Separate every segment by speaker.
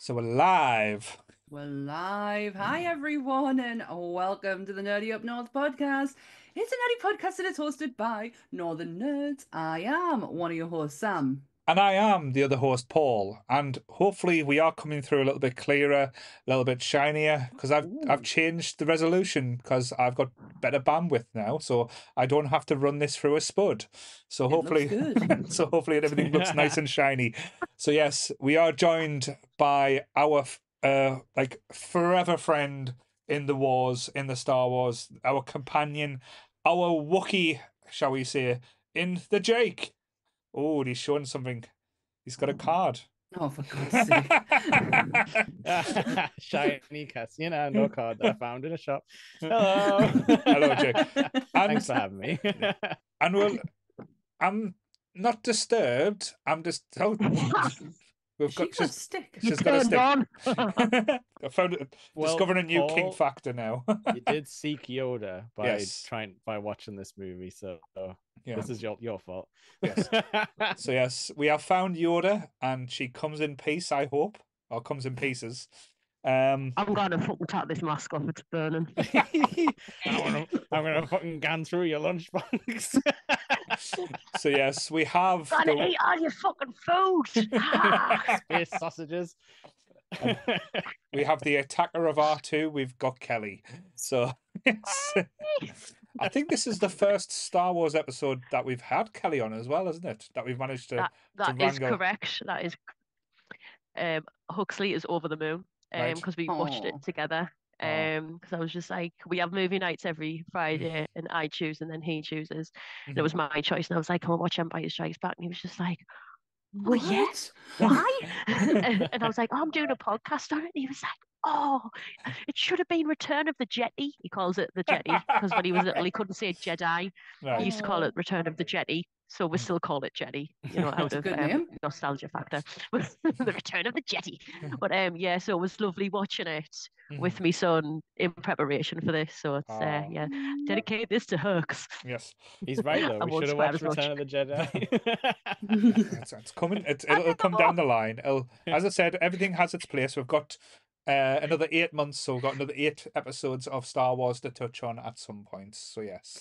Speaker 1: So we're live.
Speaker 2: We're live. Hi, everyone, and welcome to the Nerdy Up North podcast. It's a nerdy podcast that is hosted by Northern Nerds. I am one of your hosts, Sam.
Speaker 1: And I am the other host, Paul. And hopefully we are coming through a little bit clearer, a little bit shinier, because I've
Speaker 2: Ooh,
Speaker 1: changed the resolution because I've got better bandwidth now, so I don't have to run this through a spud. So
Speaker 2: it looks
Speaker 1: hopefully
Speaker 2: good.
Speaker 1: everything looks nice and shiny. So yes, we are joined by our like forever friend in the wars, in the Star Wars, our companion, our Wookiee, shall we say, in the Jake. Oh, he's showing something. He's got a card.
Speaker 2: Oh, for God's sake.
Speaker 3: Shiny no card that I found in a shop. Hello.
Speaker 1: Hello, Jake.
Speaker 3: Thanks for having me.
Speaker 1: And well, I'm not disturbed. I'm just we've
Speaker 2: She
Speaker 1: got
Speaker 2: got a stick.
Speaker 1: she's got a stick. I found it,
Speaker 3: Well,
Speaker 1: discovering a new
Speaker 3: Paul,
Speaker 1: king factor now.
Speaker 3: You did seek Yoda
Speaker 1: Yes.
Speaker 3: by watching this movie, so
Speaker 1: Yeah.
Speaker 3: this is your fault.
Speaker 1: Yes. So yes, we have found Yoda, and she comes in peace, I hope, or comes in pieces.
Speaker 4: I'm gonna fucking take this mask off. It's burning.
Speaker 3: I'm gonna fucking gan through your lunchbox.
Speaker 1: So yes, we have
Speaker 4: Gonna eat all your fucking food.
Speaker 3: Space sausages.
Speaker 1: We have the attacker of R2. We've got Kelly. So I think this is the first Star Wars episode that we've had Kelly on as well, isn't it? That we've managed to
Speaker 4: That is
Speaker 1: wrangle.
Speaker 4: correct. That is. Huxley is over the moon.
Speaker 1: Right.
Speaker 4: Because we watched
Speaker 2: Aw.
Speaker 4: it together.
Speaker 1: Aw.
Speaker 4: Because I was just like, we have movie nights every Friday, and I choose, and then he chooses. And it was my choice, and I was like, "Come on, watch Empire Strikes Back," and he was just like, "Well, yes, why?" And I was like, "Oh, I'm doing a podcast on it." And he was like, "Oh, it should have been Return of the Jetty." He calls it the Jetty because when he was little, he couldn't say Jedi.
Speaker 1: Right.
Speaker 4: He used to call it Return of the Jetty. So we still call it Jetty, out
Speaker 2: That's a
Speaker 4: of
Speaker 2: good name.
Speaker 4: nostalgia factor. The Return of the Jetty. But yeah, so it was lovely watching it with my son in preparation for this. So it's
Speaker 1: Aw.
Speaker 4: yeah, dedicate this to Hux.
Speaker 1: Yes.
Speaker 3: He's right though.
Speaker 4: I
Speaker 3: We
Speaker 4: won't
Speaker 3: should have
Speaker 4: swear
Speaker 3: watched
Speaker 4: as much.
Speaker 3: Return of the Jedi.
Speaker 1: It's coming. It'll come down the line. As I said, everything has its place. We've got another 8 months, so we've got another 8 episodes of Star Wars to touch on at some point. So yes.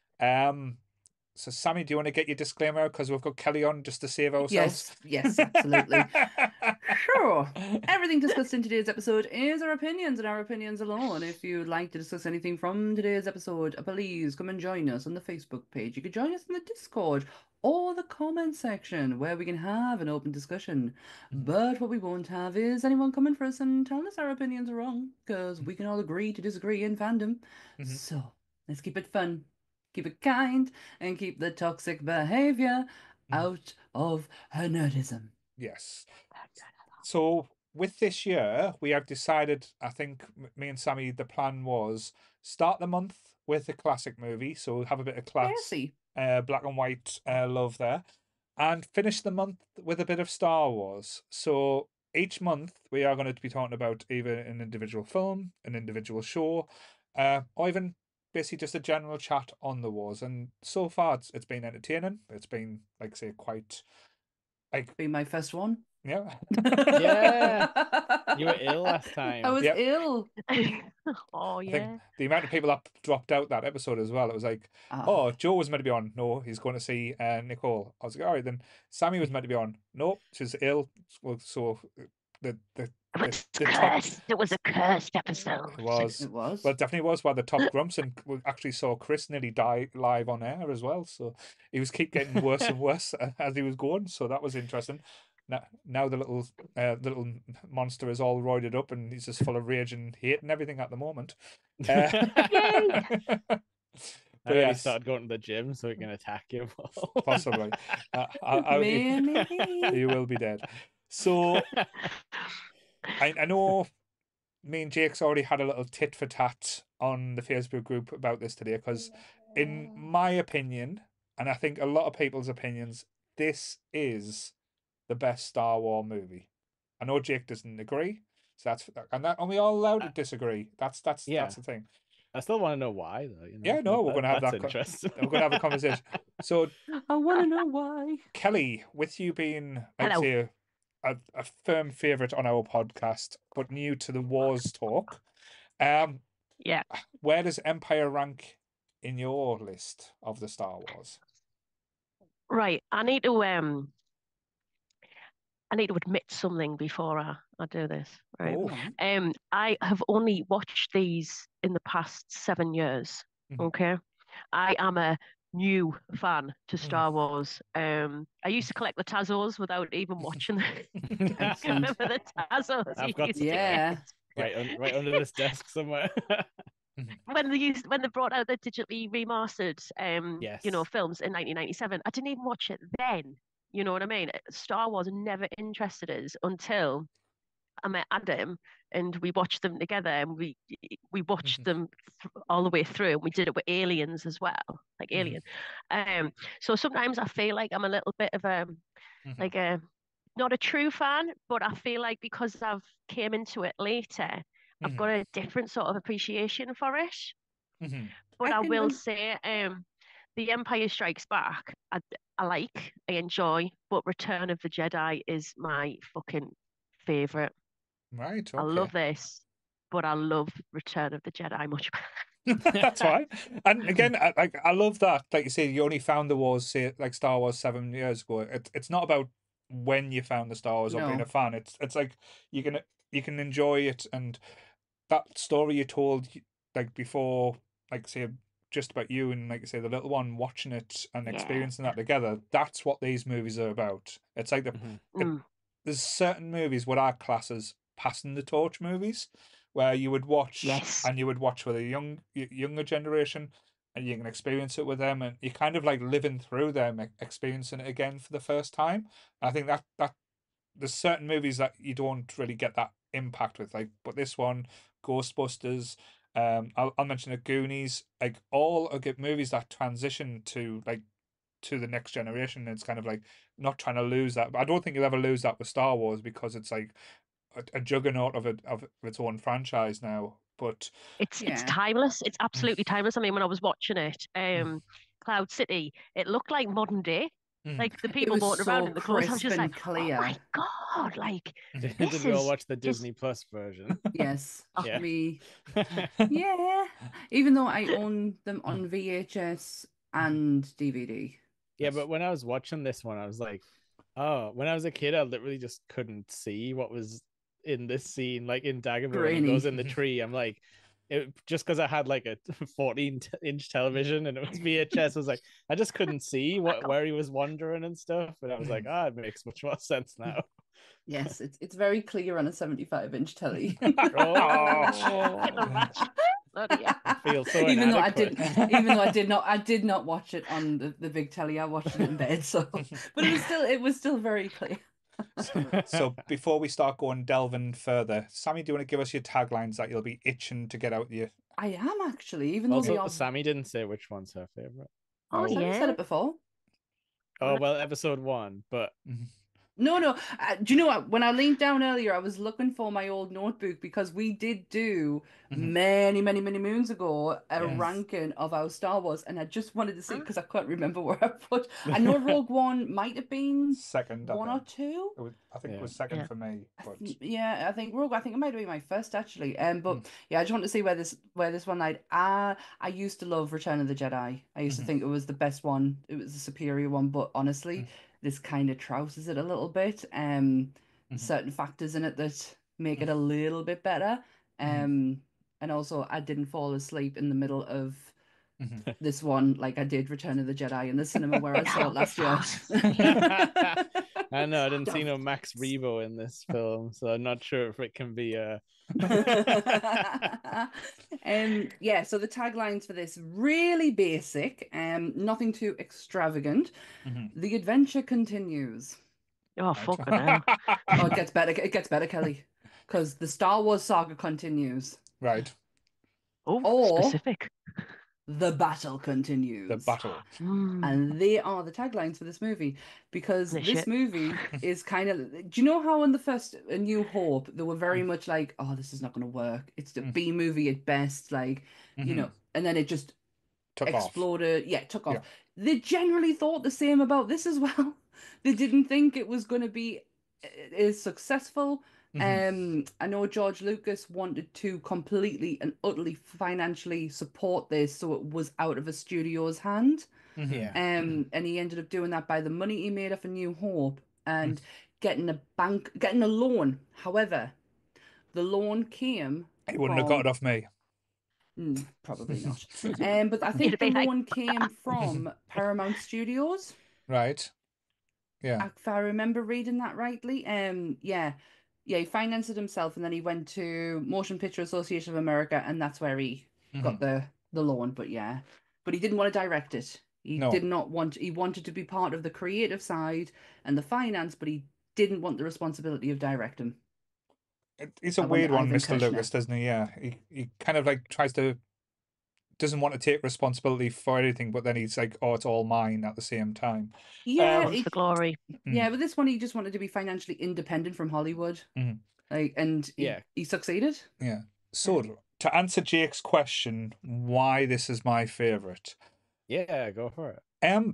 Speaker 1: So Sammy, do you want to get your disclaimer out because we've got Kelly on just to save ourselves?
Speaker 2: Yes, absolutely. Sure. Everything discussed in today's episode is our opinions and our opinions alone. If you'd like to discuss anything from today's episode, please come and join us on the Facebook page. You can join us in the Discord or the comment section where we can have an open discussion. But what we won't have is anyone coming for us and telling us our opinions are wrong, because we can all agree to disagree in fandom. So let's keep it fun, keep it kind, and keep the toxic behavior out of her nerdism.
Speaker 1: Yes. So with this year, we have decided, I think me and Sammy, the plan was start the month with a classic movie. So we'll have a bit of class,
Speaker 2: Classy.
Speaker 1: black and white love there, and finish the month with a bit of Star Wars. So each month we are going to be talking about either an individual film, an individual show, or even basically just a general chat on the wars. And so far it's been entertaining. It's been, like, say, quite like,
Speaker 2: Be my first one.
Speaker 1: yeah.
Speaker 3: Yeah. You were ill last time.
Speaker 2: I was
Speaker 1: Yep.
Speaker 2: ill.
Speaker 4: Oh
Speaker 1: I
Speaker 4: yeah.
Speaker 1: think the amount of people that dropped out that episode as well, it was like, oh, Joe was meant to be on. No, he's going to see Nicole. I was like, all right, then Sammy was meant to be on. No, she's ill. Well, so the
Speaker 4: It was
Speaker 1: top
Speaker 4: cursed. It was a cursed episode.
Speaker 1: it was.
Speaker 2: It was.
Speaker 1: Well, it definitely was. While the top grumps, and we actually saw Chris nearly die live on air as well. So he was keep getting worse and worse as he was going. So that was interesting. Now the little monster is all roided up and he's just full of rage and hate and everything at the moment. But
Speaker 3: I already
Speaker 1: yes,
Speaker 3: started going to the gym so he can attack you.
Speaker 1: possibly.
Speaker 2: Maybe.
Speaker 1: You will be dead. So I know me and Jake's already had a little tit for tat on the Facebook group about this today because, in my opinion, and I think a lot of people's opinions, this is the best Star Wars movie. I know Jake doesn't agree, so and we all allowed to disagree. That's
Speaker 3: Yeah.
Speaker 1: the thing.
Speaker 3: I still want to know why, though.
Speaker 1: Yeah, no, we're gonna have
Speaker 3: that's
Speaker 1: that.
Speaker 3: interesting.
Speaker 1: We're gonna have a conversation. So,
Speaker 2: I want to know why.
Speaker 1: Kelly, with you being, like,
Speaker 4: Hello.
Speaker 1: say, a firm favourite on our podcast, but new to the Wars talk.
Speaker 4: Yeah.
Speaker 1: Where does Empire rank in your list of the Star Wars?
Speaker 4: Right. I need to admit something before I do this, right?
Speaker 1: Oh,
Speaker 4: I have only watched these in the past 7 years.
Speaker 1: Mhm.
Speaker 4: Okay. I am a new fan to
Speaker 1: Mm.
Speaker 4: Star Wars. I used to collect the Tazos without even watching them.
Speaker 2: Excellent.
Speaker 4: Remember the Tazos?
Speaker 3: I've
Speaker 4: you
Speaker 3: got
Speaker 4: used to
Speaker 2: Yeah.
Speaker 4: get?
Speaker 3: right under this desk somewhere.
Speaker 4: When they brought out the digitally remastered
Speaker 3: Yes.
Speaker 4: films in 1997, I didn't even watch it then. You know what I mean? Star Wars never interested us until I met Adam and we watched them together, and we watched them all the way through, and we did it with Aliens as well, like Alien. So sometimes I feel like I'm a little bit of like a not a true fan, but I feel like because I've came into it later, I've got a different sort of appreciation for it. But I will say, The Empire Strikes Back, I enjoy, but Return of the Jedi is my fucking favorite.
Speaker 1: Right.
Speaker 4: I
Speaker 1: Okay.
Speaker 4: love this, but I love Return of the Jedi much better.
Speaker 1: That's fine. And again, I love that. Like you say, you only found the Wars, say, like Star Wars 7 years ago. It's not about when you found the Star Wars or being
Speaker 2: No.
Speaker 1: a fan. It's like you can enjoy it, and that story you told like before, like say just about you and like you say the little one watching it and
Speaker 4: Yeah.
Speaker 1: experiencing that together. That's what these movies are about. It's like there's certain movies what I class as passing the torch movies, where you would watch
Speaker 4: Yes.
Speaker 1: and you would watch with a younger generation, and you can experience it with them, and you're kind of like living through them, experiencing it again for the first time. I think that there's certain movies that you don't really get that impact with, like, but this one, Ghostbusters, I'll mention the Goonies, like all are good movies that transition to like to the next generation. It's kind of like not trying to lose that, but I don't think you'll ever lose that with Star Wars because it's like a juggernaut of its own franchise now. But
Speaker 4: It's
Speaker 2: Yeah.
Speaker 4: timeless. It's absolutely timeless. I mean, when I was watching it, Cloud City, it looked like modern day. Like the people
Speaker 2: was
Speaker 4: walking around
Speaker 2: so
Speaker 4: in the clothes, I was
Speaker 2: crisp
Speaker 4: just
Speaker 2: and
Speaker 4: like,
Speaker 2: clear.
Speaker 4: oh my God, like
Speaker 3: Did
Speaker 4: this
Speaker 3: we all
Speaker 4: is
Speaker 3: watch the
Speaker 4: just
Speaker 3: Disney Plus version?
Speaker 2: Yes.
Speaker 3: Yeah.
Speaker 2: Me. Yeah. Even though I own them on VHS and DVD.
Speaker 3: Yeah, but when I was watching this one, I was like, oh, when I was a kid, I literally just couldn't see what was in this scene, like in Dagobah when he goes in the tree. I'm like, just because I had like a 14-inch television and it was VHS, I was like, I just couldn't see where he was wandering and stuff. And I was like, it makes much more sense now.
Speaker 2: Yes, it's very clear on a 75-inch telly.
Speaker 3: I feel so
Speaker 2: even though I did not watch it on the big telly. I watched it in bed, so but it was still very clear.
Speaker 1: So before we start going delving further, Sammy, do you want to give us your taglines that you'll be itching to get out there?
Speaker 2: I am actually, even though
Speaker 3: also Sammy didn't say which one's her favorite.
Speaker 2: Sammy said it before.
Speaker 3: Oh well, episode 1, but
Speaker 2: No. Do you know what? When I leaned down earlier, I was looking for my old notebook because we did do many moons ago a ranking of our Star Wars, and I just wanted to see because I can't remember where I put. I know Rogue One might have been
Speaker 1: second,
Speaker 2: one or two.
Speaker 1: I think it was second for me. But
Speaker 2: yeah, I think Rogue. I think it might have been my first actually. But yeah, I just want to see where this one lied. I used to love Return of the Jedi. I used to think it was the best one. It was the superior one. But honestly, this kind of trouses it a little bit. Certain factors in it that make it a little bit better. And also, I didn't fall asleep in the middle of this one like I did Return of the Jedi in the cinema where I saw it last year.
Speaker 3: I know I didn't see no Max Rebo in this film, so I'm not sure if it can be
Speaker 2: yeah, so the taglines for this really basic, nothing too extravagant. The adventure continues.
Speaker 4: Oh, fucking hell.
Speaker 2: Oh, it gets better, Kelly, because the Star Wars saga continues.
Speaker 1: Right.
Speaker 2: Or
Speaker 4: specific.
Speaker 2: The battle continues.
Speaker 1: The battle.
Speaker 2: And they are the taglines for this movie, because this movie is kind of, do you know how in the first A New Hope they were very much like, oh, this is not going to work, it's the B movie at best, like, you know, and then it just exploded. Took off. They generally thought the same about this as well. They didn't think it was going to be is successful.
Speaker 1: Mhm.
Speaker 2: I know George Lucas wanted to completely and utterly financially support this, so it was out of a studio's hand.
Speaker 1: Mhm.
Speaker 3: Yeah.
Speaker 2: And he ended up doing that by the money he made off A New Hope and
Speaker 1: Mm.
Speaker 2: getting a loan. However, the loan came
Speaker 1: He wouldn't have got
Speaker 2: from
Speaker 1: it off me.
Speaker 2: probably not. But I
Speaker 4: You'd
Speaker 2: think the
Speaker 4: be like,
Speaker 2: loan came from Paramount Studios.
Speaker 1: Right. Yeah.
Speaker 2: If I remember reading that rightly. Yeah. Yeah, he financed it himself and then he went to Motion Picture Association of America and that's where he got
Speaker 1: Mhm.
Speaker 2: the loan. But yeah. But he didn't want to direct it. He
Speaker 1: No.
Speaker 2: did not want he wanted to be part of the creative side and the finance, but he didn't want the responsibility of directing.
Speaker 1: He's a
Speaker 2: That went
Speaker 1: weird
Speaker 2: to
Speaker 1: one,
Speaker 2: Ivan
Speaker 1: Mr.
Speaker 2: Kushner.
Speaker 1: Lucas, doesn't he? Yeah. He kind of like doesn't want to take responsibility for anything, but then he's like, oh, it's all mine at the same time.
Speaker 2: Yeah,
Speaker 4: wants the glory.
Speaker 2: yeah, but this one he just wanted to be financially independent from Hollywood.
Speaker 1: Mhm.
Speaker 2: Like, and
Speaker 3: Yeah.
Speaker 2: he succeeded.
Speaker 1: Yeah. So to answer Jake's question, why this is my favorite,
Speaker 3: Yeah, go for it.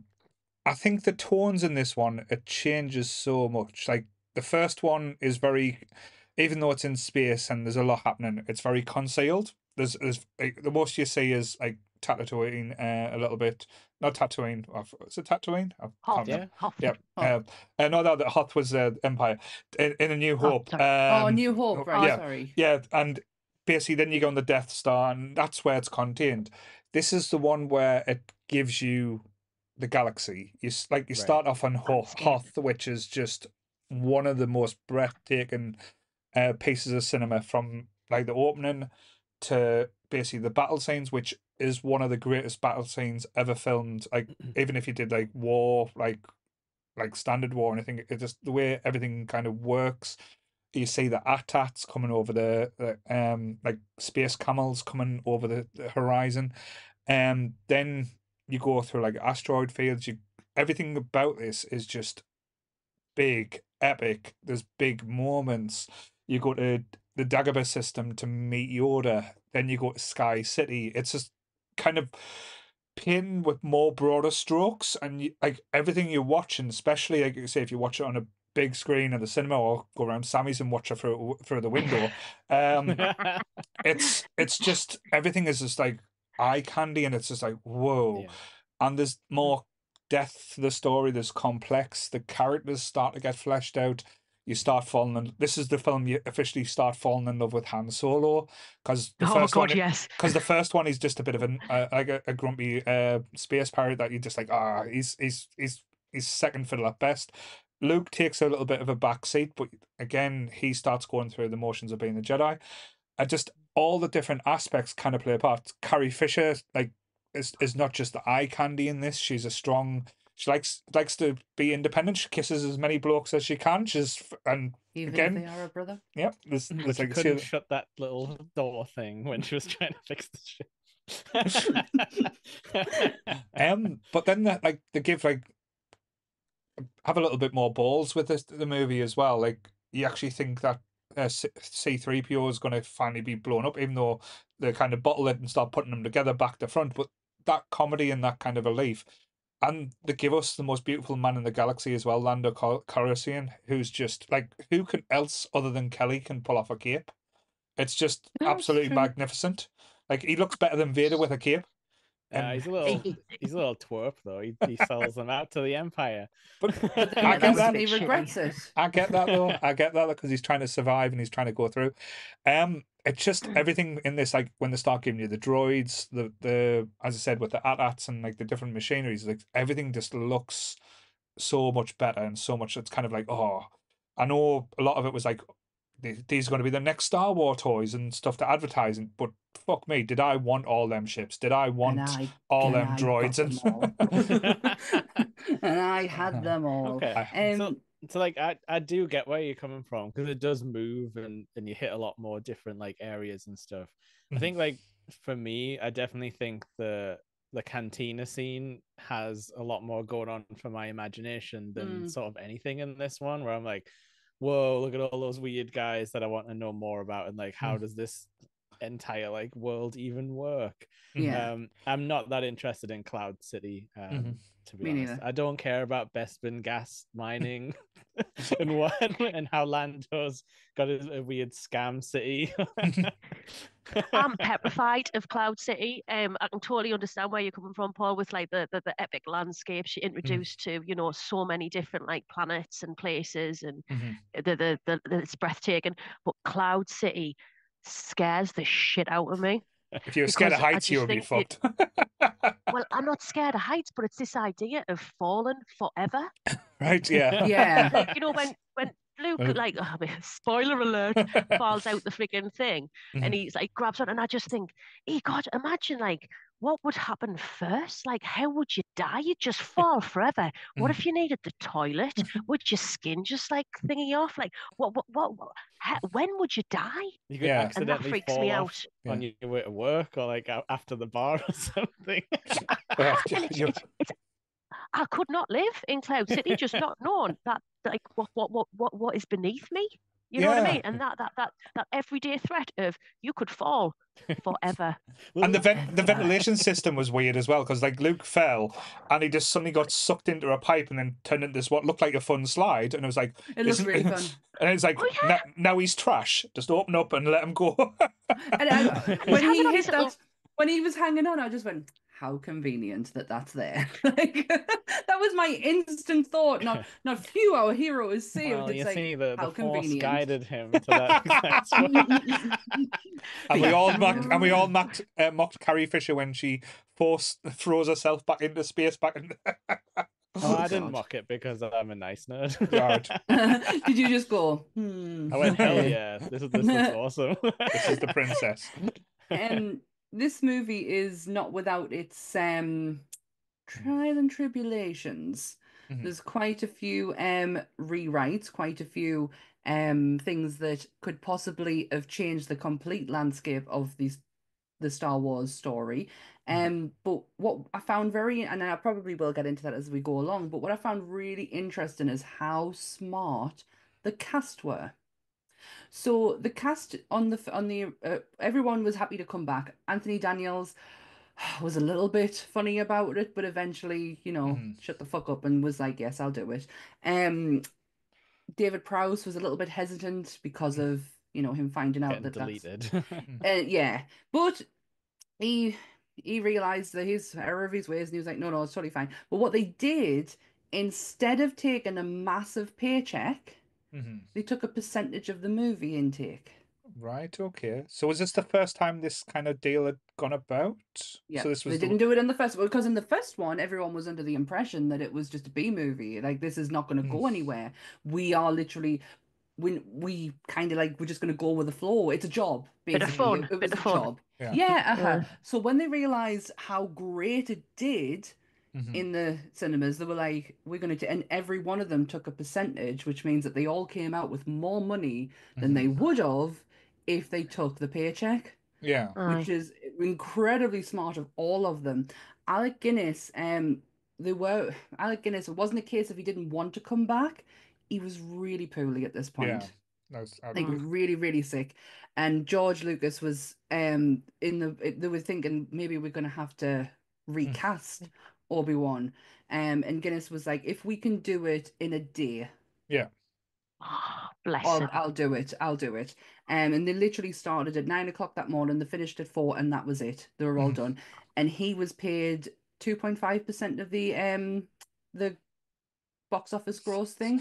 Speaker 1: I think the tones in this one, it changes so much. Like the first one is very, even though it's in space and there's a lot happening, it's very concealed. There's like, the most you see is like Tatooine, a little bit. Not Tatooine. Is it Tatooine? I
Speaker 4: Hoth.
Speaker 1: can't remember.
Speaker 4: Hoth.
Speaker 1: Yeah.
Speaker 2: Hoth.
Speaker 1: No, that Hoth was Empire in A New
Speaker 4: Hoth,
Speaker 1: Hope.
Speaker 4: sorry.
Speaker 2: Oh, New Hope, right?
Speaker 1: Yeah,
Speaker 2: Sorry.
Speaker 1: yeah, and basically then you go on the Death Star, and that's where it's contained. This is the one where it gives you the galaxy. You
Speaker 3: Right.
Speaker 1: start off on
Speaker 4: Landscape.
Speaker 1: Hoth, which is just one of the most breathtaking pieces of cinema, from like the opening to basically the battle scenes, which is one of the greatest battle scenes ever filmed. Like even if you did like war, like standard war or anything, it just the way everything kind of works. You see the AT-ATs coming over the like space camels coming over the horizon. Then you go through like asteroid fields. Everything about this is just big, epic. There's big moments. You go to the Dagobah system to meet Yoda. Then you go to Sky City. It's just kind of painting with more broader strokes, and like everything you're watching, especially like you say, if you watch it on a big screen at the cinema or go around Sammy's and watch it through the window, it's just everything is just like eye candy, and it's just like whoa.
Speaker 3: Yeah.
Speaker 1: And there's more depth to the story. There's complex. The characters start to get fleshed out. You start falling in. This is the film you officially start falling in love with Han Solo, because the
Speaker 4: Oh
Speaker 1: first
Speaker 4: God,
Speaker 1: one,
Speaker 4: yes.
Speaker 1: because the first one is just a bit of a grumpy space pirate that you just like. He's second fiddle at best. Luke takes a little bit of a back seat, but again he starts going through the motions of being a Jedi. And just all the different aspects kind of play a part. Carrie Fisher like is not just the eye candy in this. She's a strong. She likes to be independent. She kisses as many blokes as she can. And
Speaker 2: Even
Speaker 1: again,
Speaker 2: if they are a brother.
Speaker 1: yep.
Speaker 3: But she couldn't shut that little door thing when she was trying to fix the ship.
Speaker 1: But then they give have a little bit more balls with the movie as well. Like you actually think that C3PO is going to finally be blown up, even though they kind of bottle it and start putting them together back to front. But that comedy and that kind of relief, and they give us the most beautiful man in the galaxy as well, Lando Calrissian, who's just like who can else other than Kelly can pull off a cape. It's just
Speaker 2: That's
Speaker 1: absolutely
Speaker 2: true.
Speaker 1: magnificent. Like he looks better than Vader with a cape. And
Speaker 3: he's a little twerp though. He sells them out to the Empire.
Speaker 1: But
Speaker 2: Then
Speaker 1: I get that.
Speaker 2: he regrets it.
Speaker 1: I get that though. I get that because he's trying to survive and he's trying to go through. It's just everything in this, like when they start giving you the droids, the as I said with the AT-ATs and like the different machineries, like everything just looks so much better and so much. It's kind of like, oh, I know a lot of it was like these are going to be the next Star Wars toys and stuff to advertising, but fuck me, did I want all them ships? Did I want all them droids?
Speaker 2: And I had them all.
Speaker 3: Okay. So like I do get where you're coming from, because it does move and you hit a lot more different like areas and stuff. I think like for me, I definitely think the cantina scene has a lot more going on for my imagination than sort of anything in this one, where I'm like, whoa, look at all those weird guys that I want to know more about, and like how does this entire like world even work.
Speaker 2: Yeah.
Speaker 3: I'm not that interested in Cloud City. To be
Speaker 2: Me
Speaker 3: honest,
Speaker 2: neither.
Speaker 3: I don't care about Bespin gas mining and what and how Lando's got a weird scam city.
Speaker 4: I'm petrified of Cloud City. I can totally understand where you're coming from, Paul, with like the epic landscape she introduced to, you know, so many different like planets and places, and it's breathtaking. But Cloud City scares the shit out of me.
Speaker 1: If you're scared of
Speaker 4: Because I
Speaker 1: heights, you
Speaker 4: just
Speaker 1: would be
Speaker 4: think
Speaker 1: fucked.
Speaker 4: well, I'm not scared of heights, but it's this idea of falling forever.
Speaker 1: Right? Yeah.
Speaker 2: Yeah.
Speaker 4: Like, you know, when Luke, like, oh, spoiler alert, falls out the freaking thing, and he's like grabs on, and I just think, hey God, imagine like what would happen first? Like, how would you die? You'd just fall forever. What if you needed the toilet? Would your skin just like thingy off? Like, when would you die?
Speaker 3: You could
Speaker 1: Yeah.
Speaker 4: And that
Speaker 3: accidentally
Speaker 4: freaks
Speaker 3: fall
Speaker 4: me
Speaker 3: off
Speaker 4: out.
Speaker 3: on your way to work or like after the bar or something.
Speaker 4: And it's I could not live in Cloud City, just not knowing that like what is beneath me. You know what I
Speaker 1: Yeah.
Speaker 4: mean? And that everyday threat of you could fall forever.
Speaker 1: And the
Speaker 2: Forever.
Speaker 1: ventilation system was weird as well, because like Luke fell and he just suddenly got sucked into a pipe and then turned into this what looked like a fun slide, and it was like
Speaker 2: It looks really fun.
Speaker 1: And it's like
Speaker 4: Oh, yeah.
Speaker 1: now he's trash. Just open up and let him go.
Speaker 2: And when he
Speaker 4: hanging on
Speaker 2: hit
Speaker 4: his little-
Speaker 2: that, when he was hanging on, I just went, how convenient that that's there. Like that was my instant thought. Not phew, our hero is saved.
Speaker 3: Well,
Speaker 2: it's
Speaker 3: you
Speaker 2: like,
Speaker 3: see, the
Speaker 2: how
Speaker 3: force
Speaker 2: convenient.
Speaker 3: guided him to that exact spot.
Speaker 1: And we all mocked Carrie Fisher when she throws herself back into space, back in.
Speaker 3: Oh, I didn't
Speaker 2: God.
Speaker 3: mock it because I'm a nice nerd.
Speaker 1: Right.
Speaker 2: Did you just go,
Speaker 3: I went, hell yeah, this looks awesome.
Speaker 1: This is the princess.
Speaker 2: And this movie is not without its trial and tribulations. There's quite a few rewrites, quite a few things that could possibly have changed the complete landscape of the Star Wars story. But what I found and I probably will get into that as we go along, but what I found really interesting is how smart the cast were. So the cast on the everyone was happy to come back. Anthony Daniels was a little bit funny about it, but eventually, shut the fuck up and was like, "Yes, I'll do it." David Prowse was a little bit hesitant because of him finding out
Speaker 3: Getting
Speaker 2: that
Speaker 3: deleted.
Speaker 2: yeah, but he realized that his error of his ways, and he was like, "No, it's totally fine." But what they did, instead of taking a massive paycheck, they took a percentage of the movie intake.
Speaker 1: Right, okay. So was this the first time this kind of deal had gone about?
Speaker 2: Yeah,
Speaker 1: so this was
Speaker 2: they didn't do it in the first one, because in the first one, everyone was under the impression that it was just a B movie. Like, this is not going to go anywhere. We are literally, we kind of like, we're just going to go with the flow. It's a job,
Speaker 4: Bit
Speaker 2: basically.
Speaker 4: of fun.
Speaker 2: It was
Speaker 4: Bit of
Speaker 2: a
Speaker 4: fun.
Speaker 2: job.
Speaker 1: Yeah.
Speaker 2: Yeah. So when they realized how great it did in the cinemas, they were like, we're going to, and every one of them took a percentage, which means that they all came out with more money than they would have if they took the paycheck.
Speaker 1: Yeah.
Speaker 2: Which is incredibly smart of all of them. Alec Guinness, Alec Guinness, it wasn't a case of he didn't want to come back. He was really poorly at this point.
Speaker 1: Yeah.
Speaker 2: Like really, really sick. And George Lucas was they were thinking maybe we're gonna have to recast Obi-Wan. And Guinness was like, if we can do it in a day.
Speaker 1: Yeah.
Speaker 4: Oh, bless him.
Speaker 2: I'll do it. And they literally started at 9 o'clock that morning. They finished at 4, and that was it. They were all done. And he was paid 2.5% of the box office gross thing.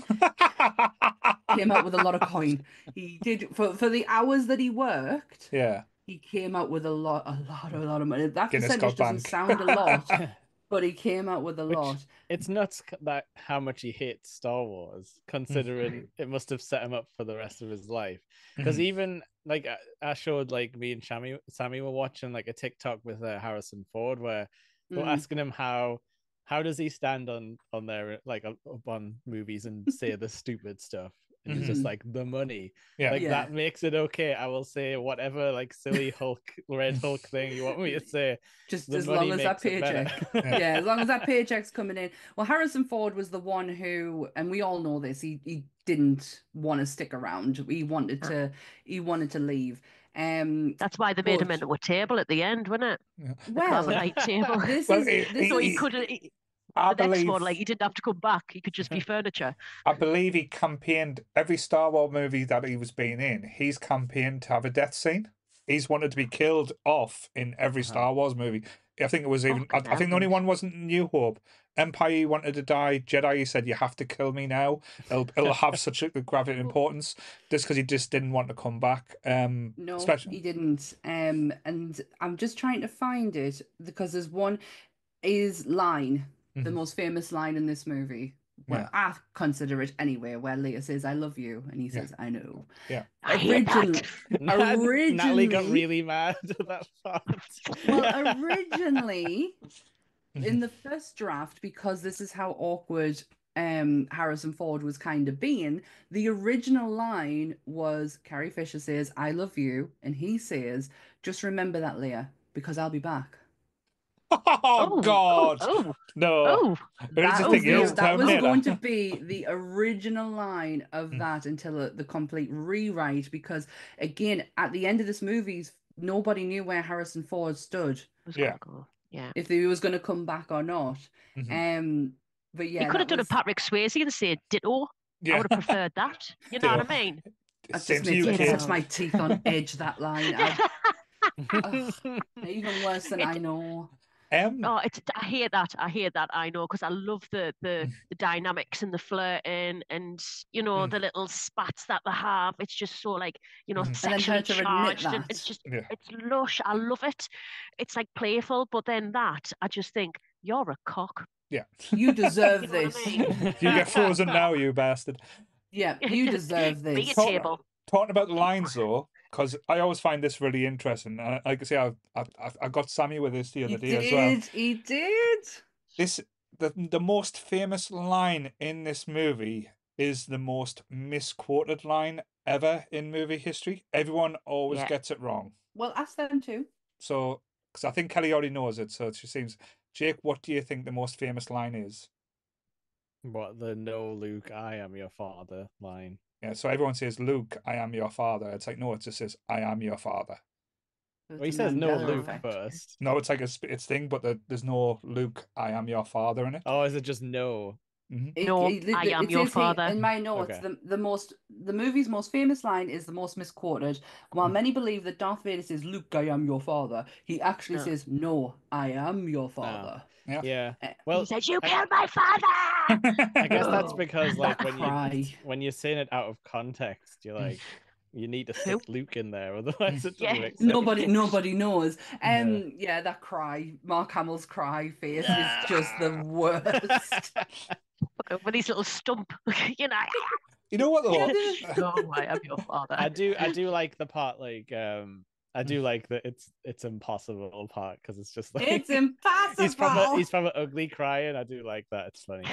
Speaker 2: Came out with a lot of coin. He did for the hours that he worked.
Speaker 1: Yeah.
Speaker 2: He came out with a lot of money. That
Speaker 1: Guinness
Speaker 2: percentage
Speaker 1: got
Speaker 2: doesn't
Speaker 1: bank.
Speaker 2: sound a lot, but he came out with a lot.
Speaker 3: It's nuts that how much he hates Star Wars, considering it must have set him up for the rest of his life. Because even like I showed, like, me and Sammy were watching like a TikTok with Harrison Ford where we're asking him how does he stand on there like up on movies and say the stupid stuff. And he's just like, the money.
Speaker 1: Yeah.
Speaker 3: That makes it okay. I will say whatever like silly Red Hulk thing you want me to say.
Speaker 2: Just as long as that paycheck. Yeah, as long as that paycheck's coming in. Well, Harrison Ford was the one who, and we all know this, he didn't want to stick around. He wanted to leave.
Speaker 4: That's why they made him
Speaker 2: but-
Speaker 4: into a table at the end, wasn't it?
Speaker 2: Well,
Speaker 4: Carbonite table.
Speaker 2: this
Speaker 1: Well,
Speaker 2: is this
Speaker 4: So he
Speaker 2: is
Speaker 4: could.
Speaker 1: I
Speaker 4: The next
Speaker 1: believe,
Speaker 4: one, like he didn't have to come back. He could just be furniture.
Speaker 1: I believe he campaigned every Star Wars movie that he was being in. He's campaigned to have a death scene. He's wanted to be killed off in every Star Wars movie. I think it was even. I think the only one wasn't New Hope. Empire, he wanted to die. Jedi, he said, "You have to kill me now. It'll have such a gravity importance." Just because he just didn't want to come back.
Speaker 2: no,
Speaker 1: especially
Speaker 2: he didn't. And I'm just trying to find it because there's one is line, the
Speaker 1: Mhm.
Speaker 2: most famous line in this movie. Well,
Speaker 1: Yeah.
Speaker 2: I consider it anyway, where Leia says, "I love you," and he
Speaker 1: Yeah.
Speaker 2: says, "I know."
Speaker 1: Yeah.
Speaker 4: I hate that.
Speaker 3: Natalie got
Speaker 2: Originally-
Speaker 3: really mad at that part.
Speaker 2: Well, originally,
Speaker 1: Mhm.
Speaker 2: in the first draft, because this is how awkward Harrison Ford was kind of being, the original line was Carrie Fisher says, "I love you," and he says, "Just remember that, Leia, because I'll be back."
Speaker 1: Oh God! No.
Speaker 4: Oh,
Speaker 1: Who does
Speaker 2: That
Speaker 1: he
Speaker 2: was,
Speaker 1: think he is?
Speaker 2: that was
Speaker 1: Terminator?
Speaker 2: going to be the original line of
Speaker 1: Mm.
Speaker 2: that until the complete rewrite, because again, at the end of this movie, nobody knew where Harrison Ford stood,
Speaker 1: Yeah.
Speaker 4: Yeah.
Speaker 2: if he was going to come back or not.
Speaker 1: Mhm.
Speaker 2: But yeah,
Speaker 4: He could have
Speaker 2: that
Speaker 4: done a
Speaker 2: was,
Speaker 4: Patrick Swayze and said ditto. I
Speaker 1: Yeah.
Speaker 4: would have preferred that. You know what I mean?
Speaker 2: that
Speaker 1: Same
Speaker 2: just
Speaker 1: to you,
Speaker 2: makes me
Speaker 1: kid.
Speaker 2: such my teeth on edge, that line. Even worse than I know.
Speaker 4: Oh, I hate that. I hate that. I know, because I love the dynamics and the flirting and the little spats that they have. It's just so like
Speaker 2: And then her
Speaker 4: sexually
Speaker 2: to admit
Speaker 4: charged, and
Speaker 2: that.
Speaker 4: it's just
Speaker 1: Yeah.
Speaker 4: it's lush. I love it. It's like playful, but then that I just think you're a cock.
Speaker 1: Yeah.
Speaker 2: You deserve
Speaker 4: You know what I
Speaker 2: this.
Speaker 4: mean?
Speaker 1: You get frozen now, you bastard.
Speaker 2: Yeah, you deserve
Speaker 4: Be
Speaker 2: this.
Speaker 4: a table.
Speaker 1: Talking about the lines though, because I always find this really interesting. And like I say, I got Sammy with this the other day as well.
Speaker 2: He did.
Speaker 1: The most famous line in this movie is the most misquoted line ever in movie history. Everyone always
Speaker 4: Yeah.
Speaker 1: gets it wrong.
Speaker 2: Well, ask them too.
Speaker 1: So, because I think Kelly already knows it, so she seems. Jake, what do you think the most famous line is?
Speaker 3: What, the "No, Luke, I am your father" line?
Speaker 1: Yeah, so everyone says, "Luke, I am your father." It's like, no, it just says, "I am your father."
Speaker 2: So
Speaker 3: Well, he
Speaker 2: it's a
Speaker 3: says "No,
Speaker 2: Mandela
Speaker 3: Luke"
Speaker 2: effect.
Speaker 3: first.
Speaker 1: No, it's like it's thing, but there's no "Luke, I am your father" in it.
Speaker 3: Oh, is it just "No"?
Speaker 4: No, I am your
Speaker 2: says here
Speaker 4: father.
Speaker 2: in my notes,
Speaker 3: Okay.
Speaker 2: the movie's most famous line is the most misquoted. While many believe that Darth Vader says, "Luke, I am your father," he actually
Speaker 4: No.
Speaker 2: says, "No, I am your father."
Speaker 1: Yeah.
Speaker 3: Yeah.
Speaker 2: Uh,
Speaker 3: Well,
Speaker 4: He says, "You killed my father."
Speaker 3: I guess that's
Speaker 4: Oh,
Speaker 3: because like
Speaker 2: that cry.
Speaker 3: when you're saying it out of context, you're like, you need to
Speaker 4: Who?
Speaker 3: stick Luke in there, otherwise it doesn't
Speaker 4: Yeah.
Speaker 3: make sense.
Speaker 2: Nobody knows.
Speaker 3: Yeah.
Speaker 2: Yeah, that cry, Mark Hamill's cry face is just the worst.
Speaker 4: With his little stump, you know.
Speaker 1: You know what though?
Speaker 4: No, I am your father.
Speaker 3: I do like the part like I do like the it's impossible part, because it's just like
Speaker 2: It's impossible.
Speaker 3: he's from an ugly crying. I do like that. It's funny.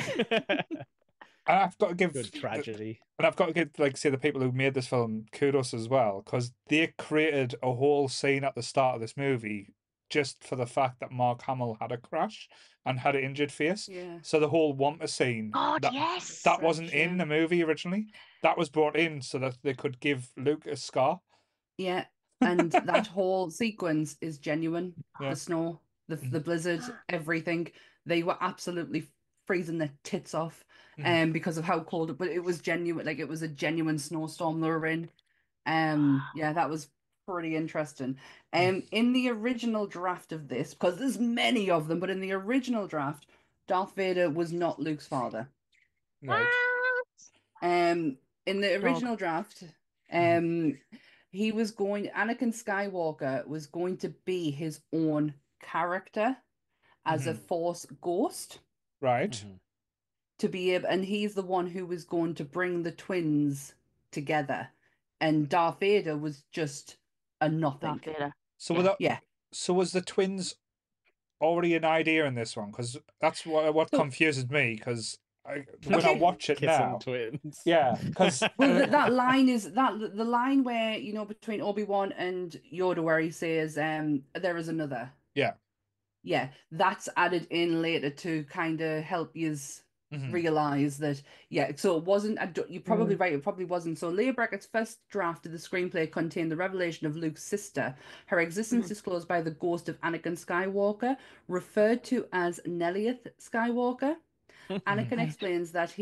Speaker 1: And I've got to give
Speaker 3: Good tragedy.
Speaker 1: And I've got to give, like, say, the people who made this film kudos as well, because they created a whole scene at the start of this movie just for the fact that Mark Hamill had a crash and had an injured face.
Speaker 2: Yeah.
Speaker 1: So the whole Wampa scene,
Speaker 4: God,
Speaker 1: that,
Speaker 4: yes.
Speaker 1: that wasn't
Speaker 2: Yeah.
Speaker 1: in the movie originally. That was brought in so that they could give Luke a scar.
Speaker 2: Yeah, and that whole sequence is genuine.
Speaker 1: Yeah.
Speaker 2: The snow, the
Speaker 1: Mhm.
Speaker 2: blizzard, everything. They were absolutely freezing their tits off,
Speaker 1: Mhm.
Speaker 2: because of how cold. But it was genuine. Like, it was a genuine snowstorm they were in. Yeah, that was pretty interesting. In the original draft of this, because there's many of them, but in the original draft, Darth Vader was not Luke's father.
Speaker 1: Right.
Speaker 2: In the original draft,
Speaker 1: Mhm.
Speaker 2: Anakin Skywalker was going to be his own character as a
Speaker 1: Mhm.
Speaker 2: Force ghost
Speaker 1: Right.
Speaker 3: Mhm.
Speaker 2: to be able, and he's the one who was going to bring the twins together, and Darth Vader was just a nothing.
Speaker 4: Darth Vader.
Speaker 1: So
Speaker 4: Yeah.
Speaker 1: without,
Speaker 2: Yeah.
Speaker 1: so was the twins already an idea in this one? Because that's what
Speaker 2: So-
Speaker 1: confuses me. Because when I
Speaker 2: Okay.
Speaker 1: watch it
Speaker 3: Kissing
Speaker 1: now,
Speaker 3: twins.
Speaker 1: yeah, because
Speaker 2: Well, that line is the line where, between Obi-Wan and Yoda, where he says, "There is another."
Speaker 1: Yeah.
Speaker 2: Yeah, that's added in later to kind of help yous realize that, so it wasn't, you're probably right, it probably wasn't. So Leah Brackett's first draft of the screenplay contained the revelation of Luke's sister, her existence disclosed by the ghost of Anakin Skywalker, referred to as Nellieth Skywalker. Anakin explains that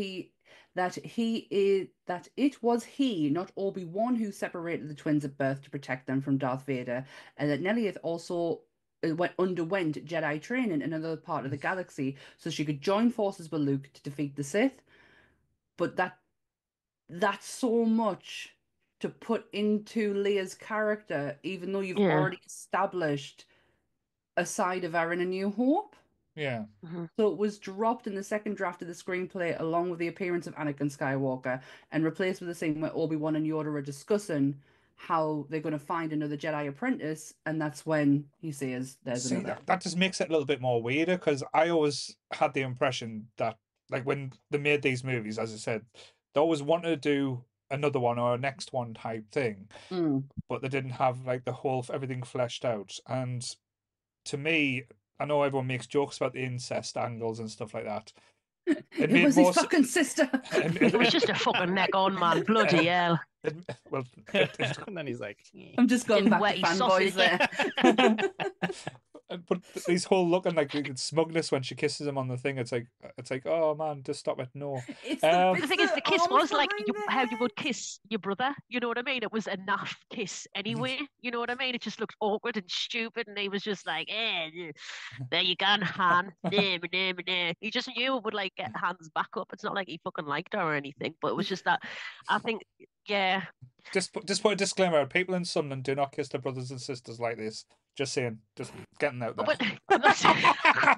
Speaker 2: it was he, not Obi-Wan, who separated the twins at birth to protect them from Darth Vader, and that Nellieth also underwent Jedi training in another part of the galaxy so she could join forces with Luke to defeat the Sith. But that's so much to put into Leia's character, even though you've already established a side of her in A New Hope.
Speaker 1: Yeah.
Speaker 2: So it was dropped in the second draft of the screenplay along with the appearance of Anakin Skywalker and replaced with a scene where Obi-Wan and Yoda are discussing how they're going to find another Jedi apprentice, and that's when he says there's another.
Speaker 1: That just makes it a little bit more weirder, because I always had the impression that, like, when they made these movies, as I said, they always wanted to do another one or a next one type thing, but they didn't have like the whole everything fleshed out. And to me, I know everyone makes jokes about the incest angles and stuff like that.
Speaker 2: It was his fucking sister.
Speaker 4: It was just a fucking neck on, man. Bloody hell.
Speaker 3: And then he's like,
Speaker 2: I'm just going back to fanboys there.
Speaker 1: But he's whole looking like smugness when she kisses him on the thing. It's like, oh man, just stop it. No.
Speaker 4: The thing is, the kiss was like how you would kiss your brother. You know what I mean? It was a naff kiss anyway. You know what I mean? It just looked awkward and stupid, and he was just like, there you go, Han. He just knew it would like get hands back up. It's not like he fucking liked her or anything, but it was just that. I think, yeah.
Speaker 1: Just put a disclaimer: people in Sunderland do not kiss their brothers and sisters like this. Just saying, just getting out there.
Speaker 4: But, I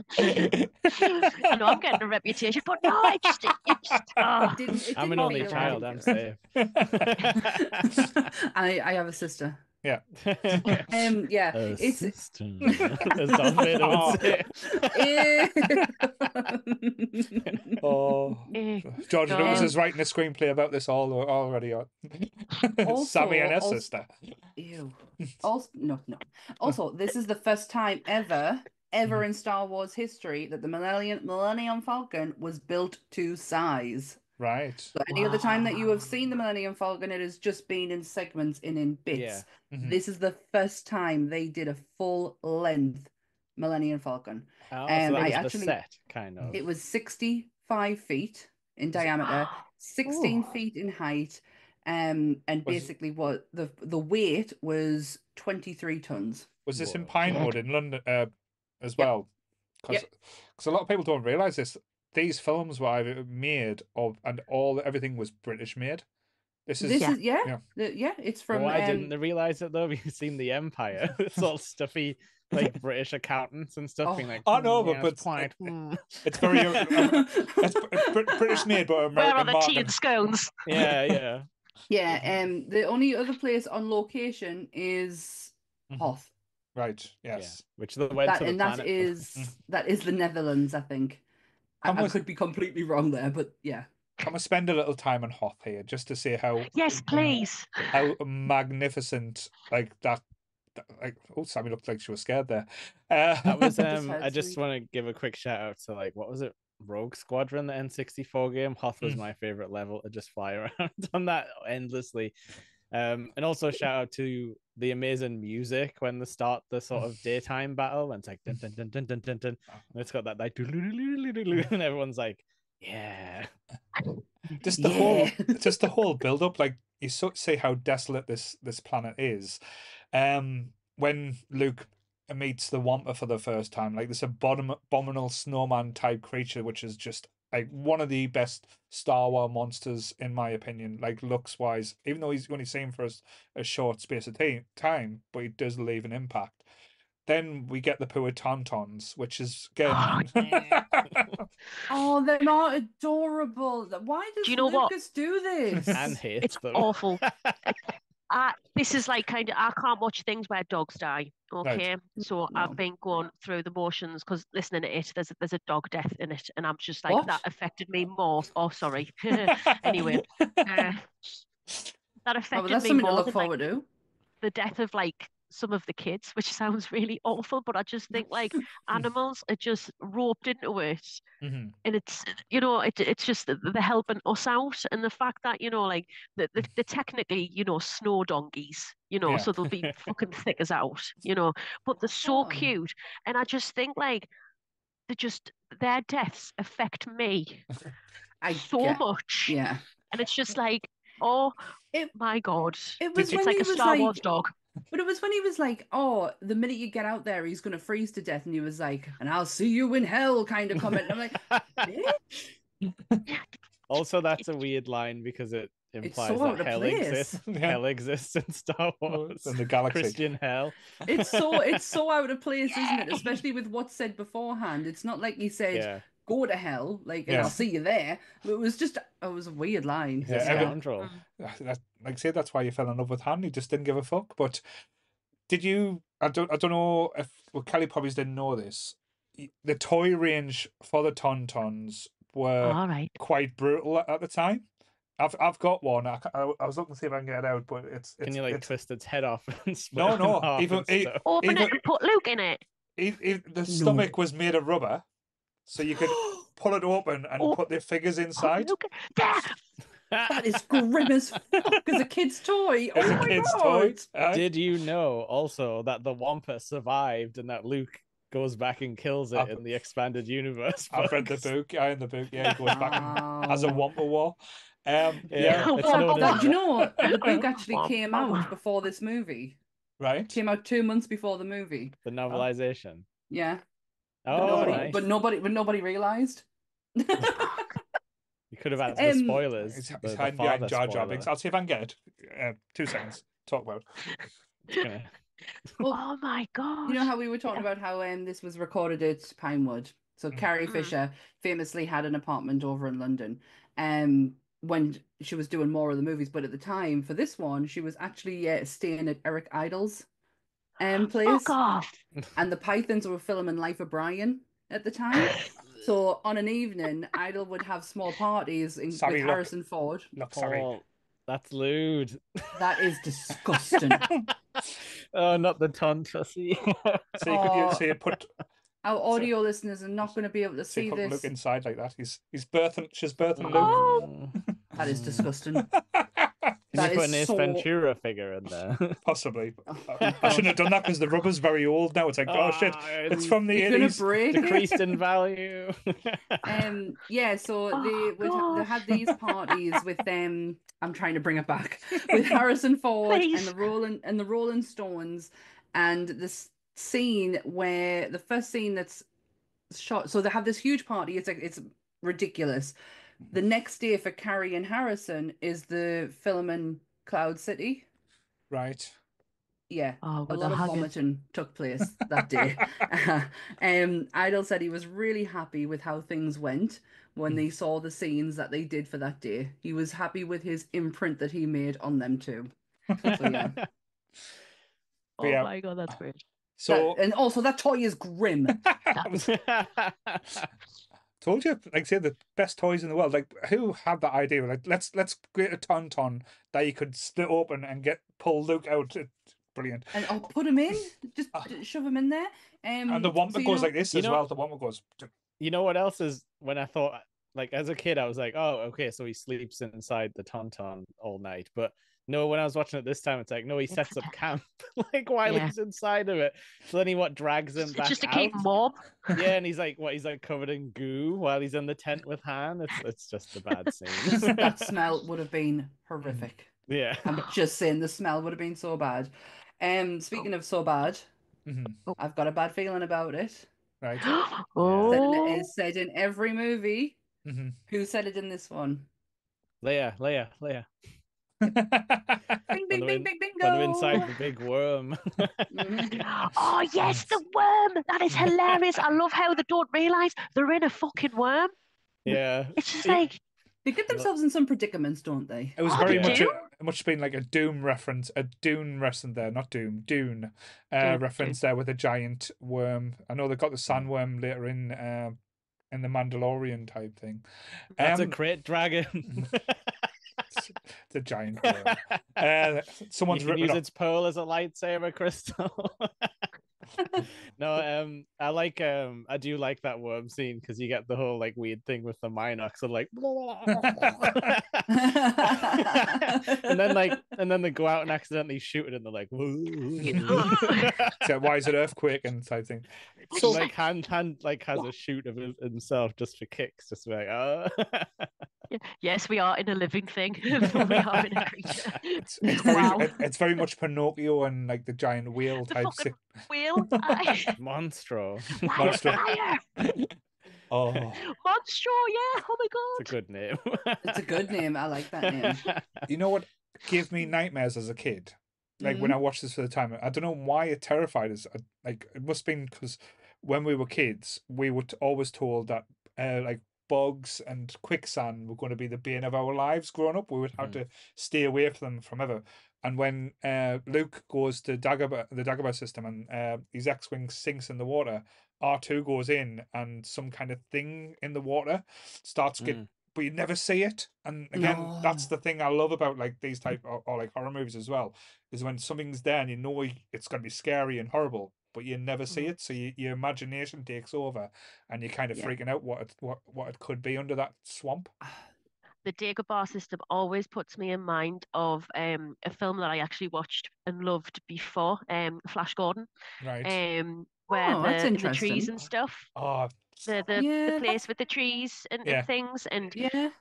Speaker 4: know I'm getting a reputation, but no, it just
Speaker 3: I'm an only child. I'm safe.
Speaker 2: I have a sister.
Speaker 1: Yeah.
Speaker 2: Yeah. It's
Speaker 3: sister. As Darth Vader would say.
Speaker 1: George Lucas is writing a screenplay about this already. Sammy and his sister.
Speaker 2: Ew. Also, no. Also, this is the first time ever in Star Wars history that the Millennium Falcon was built to size.
Speaker 1: Right.
Speaker 2: So any other time that you have seen the Millennium Falcon, it has just been in segments and in bits.
Speaker 3: Yeah.
Speaker 2: This is the first time they did a full length Millennium Falcon.
Speaker 3: So that was the set, kind of.
Speaker 2: It was 65 feet in diameter, 16 feet in height, and basically what the weight was 23 tons.
Speaker 1: Was this in Pinewood in London as well? Because a lot of people don't realise this. These films were either made and everything was British made. It's from.
Speaker 3: I didn't realize it though. You've seen The Empire. It's all stuffy, like British accountants and stuff. Being like,
Speaker 1: it's very it's British made, but American.
Speaker 4: Where are the tea and scones?
Speaker 3: Yeah.
Speaker 2: The only other place on location is Hoth.
Speaker 1: Right. Yes.
Speaker 3: Which went to the planet.
Speaker 2: That is the Netherlands, I think. I could be completely wrong there, but yeah.
Speaker 1: Can we spend a little time on Hoth here just to see how?
Speaker 4: Yes, please.
Speaker 1: How magnificent, like that. Like, Sammy looked like she was scared there.
Speaker 3: That was. I just want to give a quick shout out to what was it? Rogue Squadron, the N64 game. Hoth was my favorite level to just fly around on that endlessly. And also shout out to the amazing music when they start the sort of daytime battle, when it's like dun dun dun dun dun dun dun, and it's got that like and everyone's like, yeah.
Speaker 1: Just the whole build up, like you sort of see how desolate this planet is. When Luke meets the Wampa for the first time, like this abominable snowman type creature, which is just like one of the best Star Wars monsters in my opinion, like looks wise, even though he's only seen for a short space of time, but he does leave an impact. Then we get the Pua Tauntauns, which is again
Speaker 2: oh, they're not adorable. Why does Lucas do this?
Speaker 3: And hates
Speaker 4: it's
Speaker 3: them.
Speaker 4: Awful. This is like kind of, I can't watch things where dogs die. Okay,
Speaker 1: Right.
Speaker 4: So
Speaker 2: No.
Speaker 4: I've been going through the motions because listening to it, there's a dog death in it, and I'm just like
Speaker 2: What?
Speaker 4: that affected me more. Oh, sorry. Anyway, that affected
Speaker 2: That's
Speaker 4: me
Speaker 2: something to
Speaker 4: more
Speaker 2: look
Speaker 4: than
Speaker 2: forward to.
Speaker 4: the death of like some of the kids, which sounds really awful, but I just think like animals are just roped into it.
Speaker 1: Mm-hmm.
Speaker 4: And it's it's just they're helping us out, and the fact that like they're technically snow donkeys,
Speaker 1: Yeah.
Speaker 4: so they'll be fucking thick as out, but they're so
Speaker 2: Oh.
Speaker 4: cute, and I just think like their deaths affect me so much,
Speaker 2: Yeah.
Speaker 4: and it's just like, oh
Speaker 2: It-
Speaker 4: my God,
Speaker 2: It was
Speaker 4: it's
Speaker 2: when
Speaker 4: like
Speaker 2: he
Speaker 4: a
Speaker 2: was
Speaker 4: Star
Speaker 2: like,
Speaker 4: Wars dog.
Speaker 2: but it was when he was like, oh, the minute you get out there, he's gonna freeze to death, and he was like, and I'll see you in hell, kind of comment. And I'm like, bitch.
Speaker 3: Also, that's a weird line because it implies
Speaker 2: so out
Speaker 3: that
Speaker 2: of
Speaker 3: hell
Speaker 2: place.
Speaker 3: exists.
Speaker 1: Yeah.
Speaker 3: Hell exists in Star Wars.
Speaker 1: In the galaxy.
Speaker 3: Christian hell.
Speaker 2: It's so out of place, isn't it? Especially with what's said beforehand. It's not like he said,
Speaker 3: Yeah.
Speaker 2: go to hell, like, and
Speaker 1: Yeah.
Speaker 2: I'll see you there. It was a weird line.
Speaker 3: He's a
Speaker 1: Yeah,
Speaker 3: scoundrel.
Speaker 1: Like I say, that's why you fell in love with Han. He just didn't give a fuck. But did you? I don't know if Kelly probably didn't know this. The toy range for the Tauntauns were
Speaker 4: All right.
Speaker 1: quite brutal at the time. I've got one. I was looking to see if I can get it out, but it's
Speaker 3: Can you like twist its head off and split
Speaker 1: No,
Speaker 3: it in
Speaker 1: no,
Speaker 3: half
Speaker 1: even-
Speaker 3: and
Speaker 1: e-
Speaker 3: stuff?
Speaker 4: Open
Speaker 1: Even-
Speaker 4: it and put Luke in it.
Speaker 1: the stomach was made of rubber, so you could pull it open and
Speaker 4: Oh.
Speaker 1: put the figures
Speaker 4: Put
Speaker 1: inside.
Speaker 4: Luke in. There!
Speaker 2: That is grim as fuck as a kid's toy.
Speaker 1: As
Speaker 2: Oh
Speaker 1: a
Speaker 2: my
Speaker 1: kid's
Speaker 2: God.
Speaker 1: toy. Aye.
Speaker 3: Did you know also that the Wampa survived and that Luke goes back and kills it
Speaker 1: I've-
Speaker 3: in the expanded universe?
Speaker 1: I've read the
Speaker 3: books?
Speaker 1: book. In the book, yeah, he goes back and has a
Speaker 2: Wow.
Speaker 1: Wampa war.
Speaker 3: Yeah,
Speaker 1: Yeah,
Speaker 3: it's known
Speaker 2: That,
Speaker 3: as
Speaker 2: do you know, the book actually
Speaker 4: Womp
Speaker 2: came
Speaker 4: womp.
Speaker 2: out before this movie.
Speaker 1: right.
Speaker 2: Came out 2 months before the movie.
Speaker 3: the novelization.
Speaker 2: Yeah.
Speaker 3: Oh,
Speaker 1: nobody-
Speaker 3: nice.
Speaker 2: But nobody realized.
Speaker 3: You could have had the
Speaker 2: Um,
Speaker 3: spoilers.
Speaker 1: It's
Speaker 3: the
Speaker 1: hiding
Speaker 3: father
Speaker 1: behind Jar Jar
Speaker 3: spoiler.
Speaker 1: Binks. I'll see if I can get it. 2 seconds. Talk about.
Speaker 3: It's gonna-
Speaker 2: Well,
Speaker 4: Oh my God.
Speaker 2: you know how we were talking about how this was recorded at Pinewood. So Carrie
Speaker 4: Mhm.
Speaker 2: Fisher famously had an apartment over in London when she was doing more of the movies. But at the time for this one, she was actually staying at Eric Idle's place.
Speaker 4: Fuck off.
Speaker 2: And the Pythons were filming Life of Brian at the time. So on an evening, Idle would have small parties
Speaker 1: Sorry,
Speaker 2: with
Speaker 1: look.
Speaker 2: Harrison Ford.
Speaker 1: Look, sorry.
Speaker 3: Oh, that's lewd.
Speaker 2: That is disgusting.
Speaker 3: Oh, not the tontussy.
Speaker 1: So you could
Speaker 2: Oh.
Speaker 1: so you put
Speaker 2: Our audio listeners are not going to be able to
Speaker 1: so you
Speaker 2: see
Speaker 1: put
Speaker 2: this.
Speaker 1: Luke inside like that. She's birthing Luke.
Speaker 4: Oh.
Speaker 2: That is disgusting.
Speaker 3: Can
Speaker 2: That
Speaker 3: you put
Speaker 2: is
Speaker 3: an Ace
Speaker 2: so-
Speaker 3: Ventura figure in there?
Speaker 1: Possibly.
Speaker 2: Oh,
Speaker 1: I shouldn't have done that because the rubber's very old now. It's like, oh shit, it's from the
Speaker 2: It's gonna
Speaker 1: 80s.
Speaker 2: break it.
Speaker 3: Decreased in value.
Speaker 2: Yeah, so
Speaker 4: Oh,
Speaker 2: they had
Speaker 4: gosh.
Speaker 2: these parties with them. I'm trying to bring it back with Harrison Ford
Speaker 4: Please.
Speaker 2: and the Rolling Stones, and this scene where the first scene that's shot. So they have this huge party. It's ridiculous. The next day for Carrie and Harrison is the film in Cloud City.
Speaker 1: Right.
Speaker 2: Yeah.
Speaker 4: Oh,
Speaker 2: A
Speaker 4: with
Speaker 2: lot
Speaker 4: the
Speaker 2: of
Speaker 4: hugging.
Speaker 2: vomiting took place that day. Idle said he was really happy with how things went when they saw the scenes that they did for that day. He was happy with his imprint that he made on them too. So yeah.
Speaker 4: Oh
Speaker 1: Yeah.
Speaker 4: my God, that's great.
Speaker 1: So
Speaker 2: And also that toy is grim.
Speaker 1: told you, like I said, the best toys in the world. Like, who had that idea? Like, let's create a tauntaun that you could split open and pull Luke out. Brilliant.
Speaker 2: And I'll put him in, just shove him in there.
Speaker 1: And the Wampa
Speaker 2: so you
Speaker 1: goes
Speaker 2: know-
Speaker 1: like this
Speaker 3: you
Speaker 1: as
Speaker 3: know-
Speaker 1: well. The Wampa goes.
Speaker 3: You know what else is when I thought, like, as a kid, I was like, oh, okay, so he sleeps inside the tauntaun all night. But no, when I was watching it this time, it's like, no, he sets up camp like while
Speaker 4: Yeah.
Speaker 3: he's inside of it. So then he drags him
Speaker 4: It's
Speaker 3: back
Speaker 4: just to
Speaker 3: out.
Speaker 4: keep him warm.
Speaker 3: Yeah, and he's like covered in goo while he's in the tent with Han. It's just a bad scene.
Speaker 2: that smell would have been horrific.
Speaker 3: Yeah.
Speaker 2: I'm just saying the smell would have been so bad. Speaking of so bad,
Speaker 1: Mhm.
Speaker 2: I've got a bad feeling about it.
Speaker 1: Right.
Speaker 4: Oh.
Speaker 2: It is said in every movie.
Speaker 1: Mhm.
Speaker 2: Who said it in this one?
Speaker 3: Leia.
Speaker 2: Bing, bing,
Speaker 3: When
Speaker 2: bing,
Speaker 3: they're
Speaker 2: bing, bingo.
Speaker 3: When they're inside the big worm.
Speaker 2: Mhm.
Speaker 4: Oh yes, the worm. That is hilarious. I love how they don't realise they're in a fucking worm.
Speaker 3: Yeah.
Speaker 4: It's just like,
Speaker 2: They get themselves in some predicaments, don't they?
Speaker 1: It was
Speaker 4: Oh,
Speaker 1: very
Speaker 4: they
Speaker 1: much
Speaker 4: do?
Speaker 1: much been like a Doom reference, a Dune reference there, not Doom, Dune
Speaker 4: Dune,
Speaker 1: reference there with a giant worm. I know they got the sandworm later in the Mandalorian type thing.
Speaker 3: That's a
Speaker 1: Um,
Speaker 3: great dragon.
Speaker 1: It's a giant whale. Someone's
Speaker 3: you can
Speaker 1: written
Speaker 3: use
Speaker 1: up.
Speaker 3: its pearl as a lightsaber crystal. No, I do like that worm scene because you get the whole like weird thing with the Minox of like, and then they go out and accidentally shoot it, and they're like,
Speaker 1: So why is it earthquaking type thing?
Speaker 3: so like hand like has a shoot of himself just for kicks, just like
Speaker 4: Yes, we are in a living thing. We are in a creature.
Speaker 1: It's
Speaker 4: Wow.
Speaker 1: very much Pinocchio and like the giant whale
Speaker 4: The
Speaker 1: type
Speaker 4: fucking
Speaker 1: thing.
Speaker 4: wheel.
Speaker 3: Monstro.
Speaker 1: Monstro.
Speaker 4: Liar.
Speaker 1: Oh,
Speaker 4: Monstro, yeah. Oh my god.
Speaker 3: It's a good name.
Speaker 2: It's a good name. I like that name.
Speaker 1: you know what gave me nightmares as a kid? Like when I watched this for the time, I don't know why it terrified us. Like it must have been because when we were kids, we were always told that like bugs and quicksand were going to be the bane of our lives growing up. We would have to stay away from them forever. And when Luke goes to Dagobah, the Dagobah system, and his X-wing sinks in the water, R2 goes in, and some kind of thing in the water starts but you never see it. And again, that's the thing I love about like these type or like horror movies as well, is when something's there and you know it's going to be scary and horrible, but you never see it. So your imagination takes over, and you're kind of freaking out what it could be under that swamp.
Speaker 4: The Dagobah system always puts me in mind of a film that I actually watched and loved before, Flash Gordon.
Speaker 1: Right.
Speaker 4: Where
Speaker 2: that's
Speaker 4: the
Speaker 2: interesting.
Speaker 4: trees and stuff.
Speaker 1: Oh,
Speaker 4: The place with the trees and things. And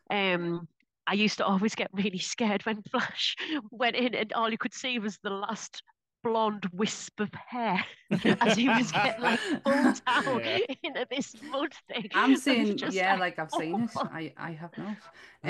Speaker 4: I used to always get really scared when Flash went in and all you could see was the last blonde wisp of hair as he was getting like pulled down into this mud thing.
Speaker 2: I'm saying,
Speaker 4: like,
Speaker 2: like I've seen it. I have not.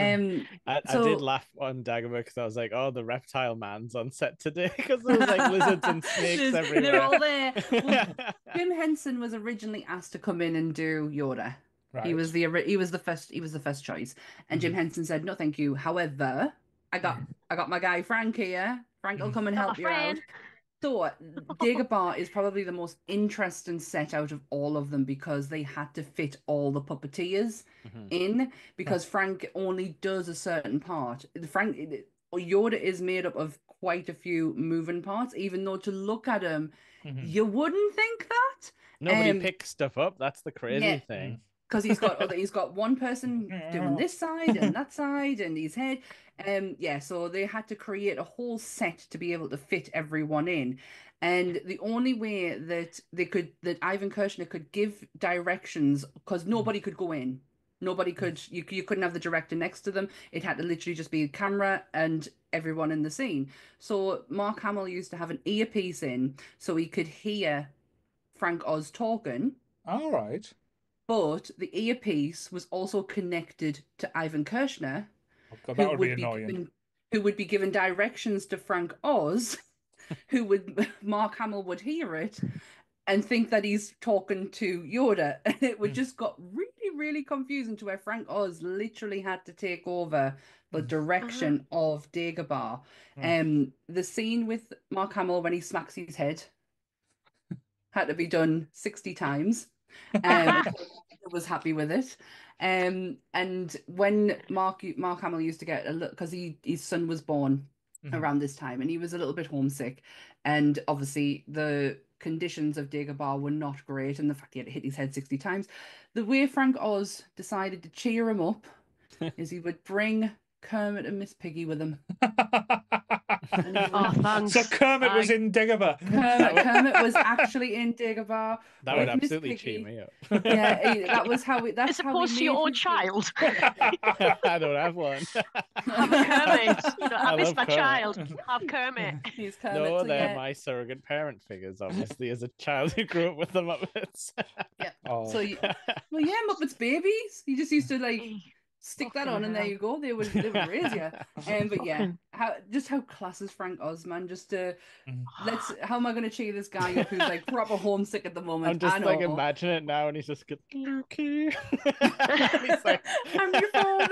Speaker 3: I did laugh on Dagobah because I was like, oh, the reptile man's on set today because there was like lizards and snakes everywhere.
Speaker 2: They're all there. Well, Jim Henson was originally asked to come in and do Yoda. Right. He was the first choice, and Jim Henson said no, thank you. However, I got my guy Frank here. Frank will come and help you out. So Dagobah is probably the most interesting set out of all of them because they had to fit all the puppeteers in because Frank only does a certain part. Yoda is made up of quite a few moving parts, even though to look at him, you wouldn't think that.
Speaker 3: Nobody picks stuff up. That's the crazy thing.
Speaker 2: Because he's got one person doing this side and that side and his head. So they had to create a whole set to be able to fit everyone in. And the only way that Ivan Kershner could give directions, because nobody could go in. Nobody could, you couldn't have the director next to them. It had to literally just be camera and everyone in the scene. So Mark Hamill used to have an earpiece in so he could hear Frank Oz talking.
Speaker 1: All right.
Speaker 2: But the earpiece was also connected to Ivan Kershner, who would be given directions to Frank Oz, Mark Hamill would hear it and think that he's talking to Yoda. And it would just got really, really confusing to where Frank Oz literally had to take over the direction of Dagobah. The scene with Mark Hamill when he smacks his head had to be done 60 times. Was happy with it. And when Mark Hamill used to get a look, because his son was born around this time and he was a little bit homesick, and obviously the conditions of Dagobah were not great, and the fact he had to hit his head 60 times, the way Frank Oz decided to cheer him up is he would bring Kermit and Miss Piggy with him.
Speaker 4: Thanks.
Speaker 1: So Kermit was in Dagobah.
Speaker 2: Kermit was actually in Dagobah.
Speaker 3: That would absolutely cheer me up.
Speaker 2: That was how we. That's
Speaker 4: as opposed to your own child.
Speaker 3: I don't have one.
Speaker 4: Have a Kermit. I miss my child. Have Kermit.
Speaker 2: He's Kermit.
Speaker 3: No, they're my surrogate parent figures. Obviously, as a child who grew up with the Muppets.
Speaker 2: So, Muppets babies. You just used to like. Stick that on, and there you go. They would raise you. But how class is Frank Oz, man? Just how am I going to cheer this guy up who's like proper homesick at the moment?
Speaker 3: I'm just like imagine it now, and he's just good. Lukey. He's like,
Speaker 2: I'm your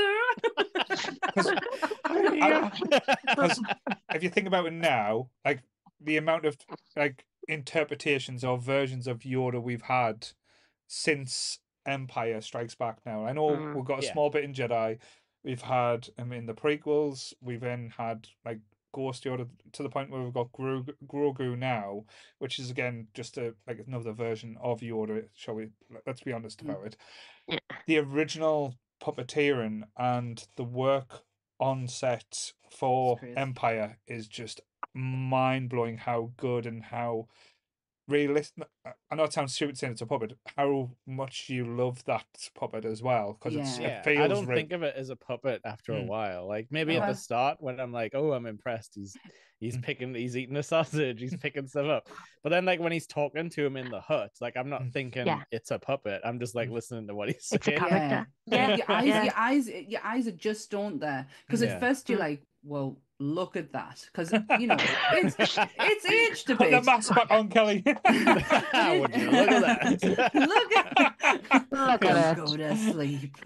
Speaker 1: father. If you think about it now, like the amount of like interpretations or versions of Yoda we've had since Empire Strikes Back now. I know we've got a small bit in Jedi. We've had him in the prequels. We've then had like Ghost Yoda to the point where we've got Grogu now, which is again just like another version of Yoda. Shall we? Let's be honest about it.
Speaker 4: Yeah.
Speaker 1: The original puppeteering and the work on set for Empire is just mind blowing. How good and how realistic. I know it sounds stupid saying it's a puppet. How much you love that puppet as well, because it feels.
Speaker 3: I don't think of it as a puppet after a while. Like maybe at the start when I'm like, oh, I'm impressed. He's eating a sausage, he's picking stuff up. But then like when he's talking to him in the hut, like I'm not thinking it's a puppet. I'm just like listening to what he's saying.
Speaker 4: It's a character.
Speaker 2: Your eyes adjust, don't they? Because at first you're like, well, look at that, because you know it's aged a bit.
Speaker 1: Put the mask back on, Kelly.
Speaker 3: Look at that.
Speaker 2: Look at it. Go to sleep.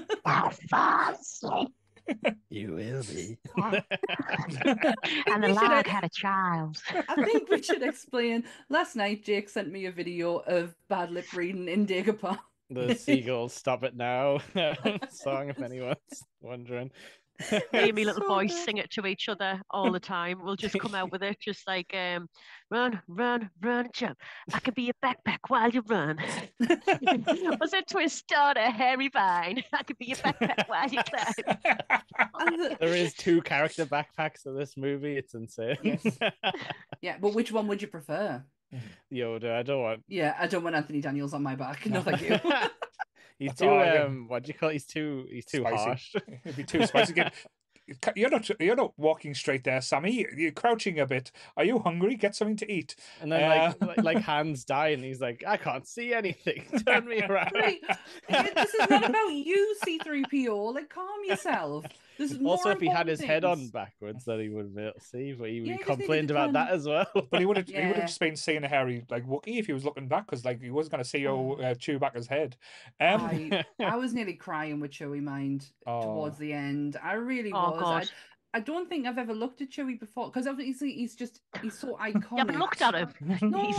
Speaker 3: You will be.
Speaker 4: And the lad had a child.
Speaker 2: I think we should explain. Last night, Jake sent me a video of bad lip reading in Dagobah.
Speaker 3: The Seagulls Stop It Now song, if anyone's wondering.
Speaker 4: Me and my little boys sing it to each other all the time. We'll just come out with it, just like run, run, run, jump. I could be your backpack while you run. Was it twist on a hairy vine? I could be your backpack while you climb.
Speaker 3: There is 2 character backpacks in this movie. It's insane.
Speaker 2: Yes. Yeah, but which one would you prefer?
Speaker 3: Yoda. I don't want.
Speaker 2: Yeah, I don't want Anthony Daniels on my back. No, thank you.
Speaker 3: He's too what do you call it? He's too harsh.
Speaker 1: It'd be too spicy. You're not walking straight there, Sammy. You're crouching a bit. Are you hungry? Get something to eat.
Speaker 3: And then like Han's dying, and he's like, I can't see anything. Turn me around.
Speaker 2: This is not about you, C-3PO. Like, calm yourself.
Speaker 3: Also, if he had his head on backwards, then he would be able to see. But he complained about that as well.
Speaker 1: But he would have just been seeing a hairy like Wookiee if he was looking back, because like he was going to see Chewbacca's head.
Speaker 2: I was nearly crying with Chewie Mind towards the end. I really was.
Speaker 4: God.
Speaker 2: I don't think I've ever looked at Chewie before, because obviously he's so iconic.
Speaker 4: You haven't looked at him.
Speaker 2: No,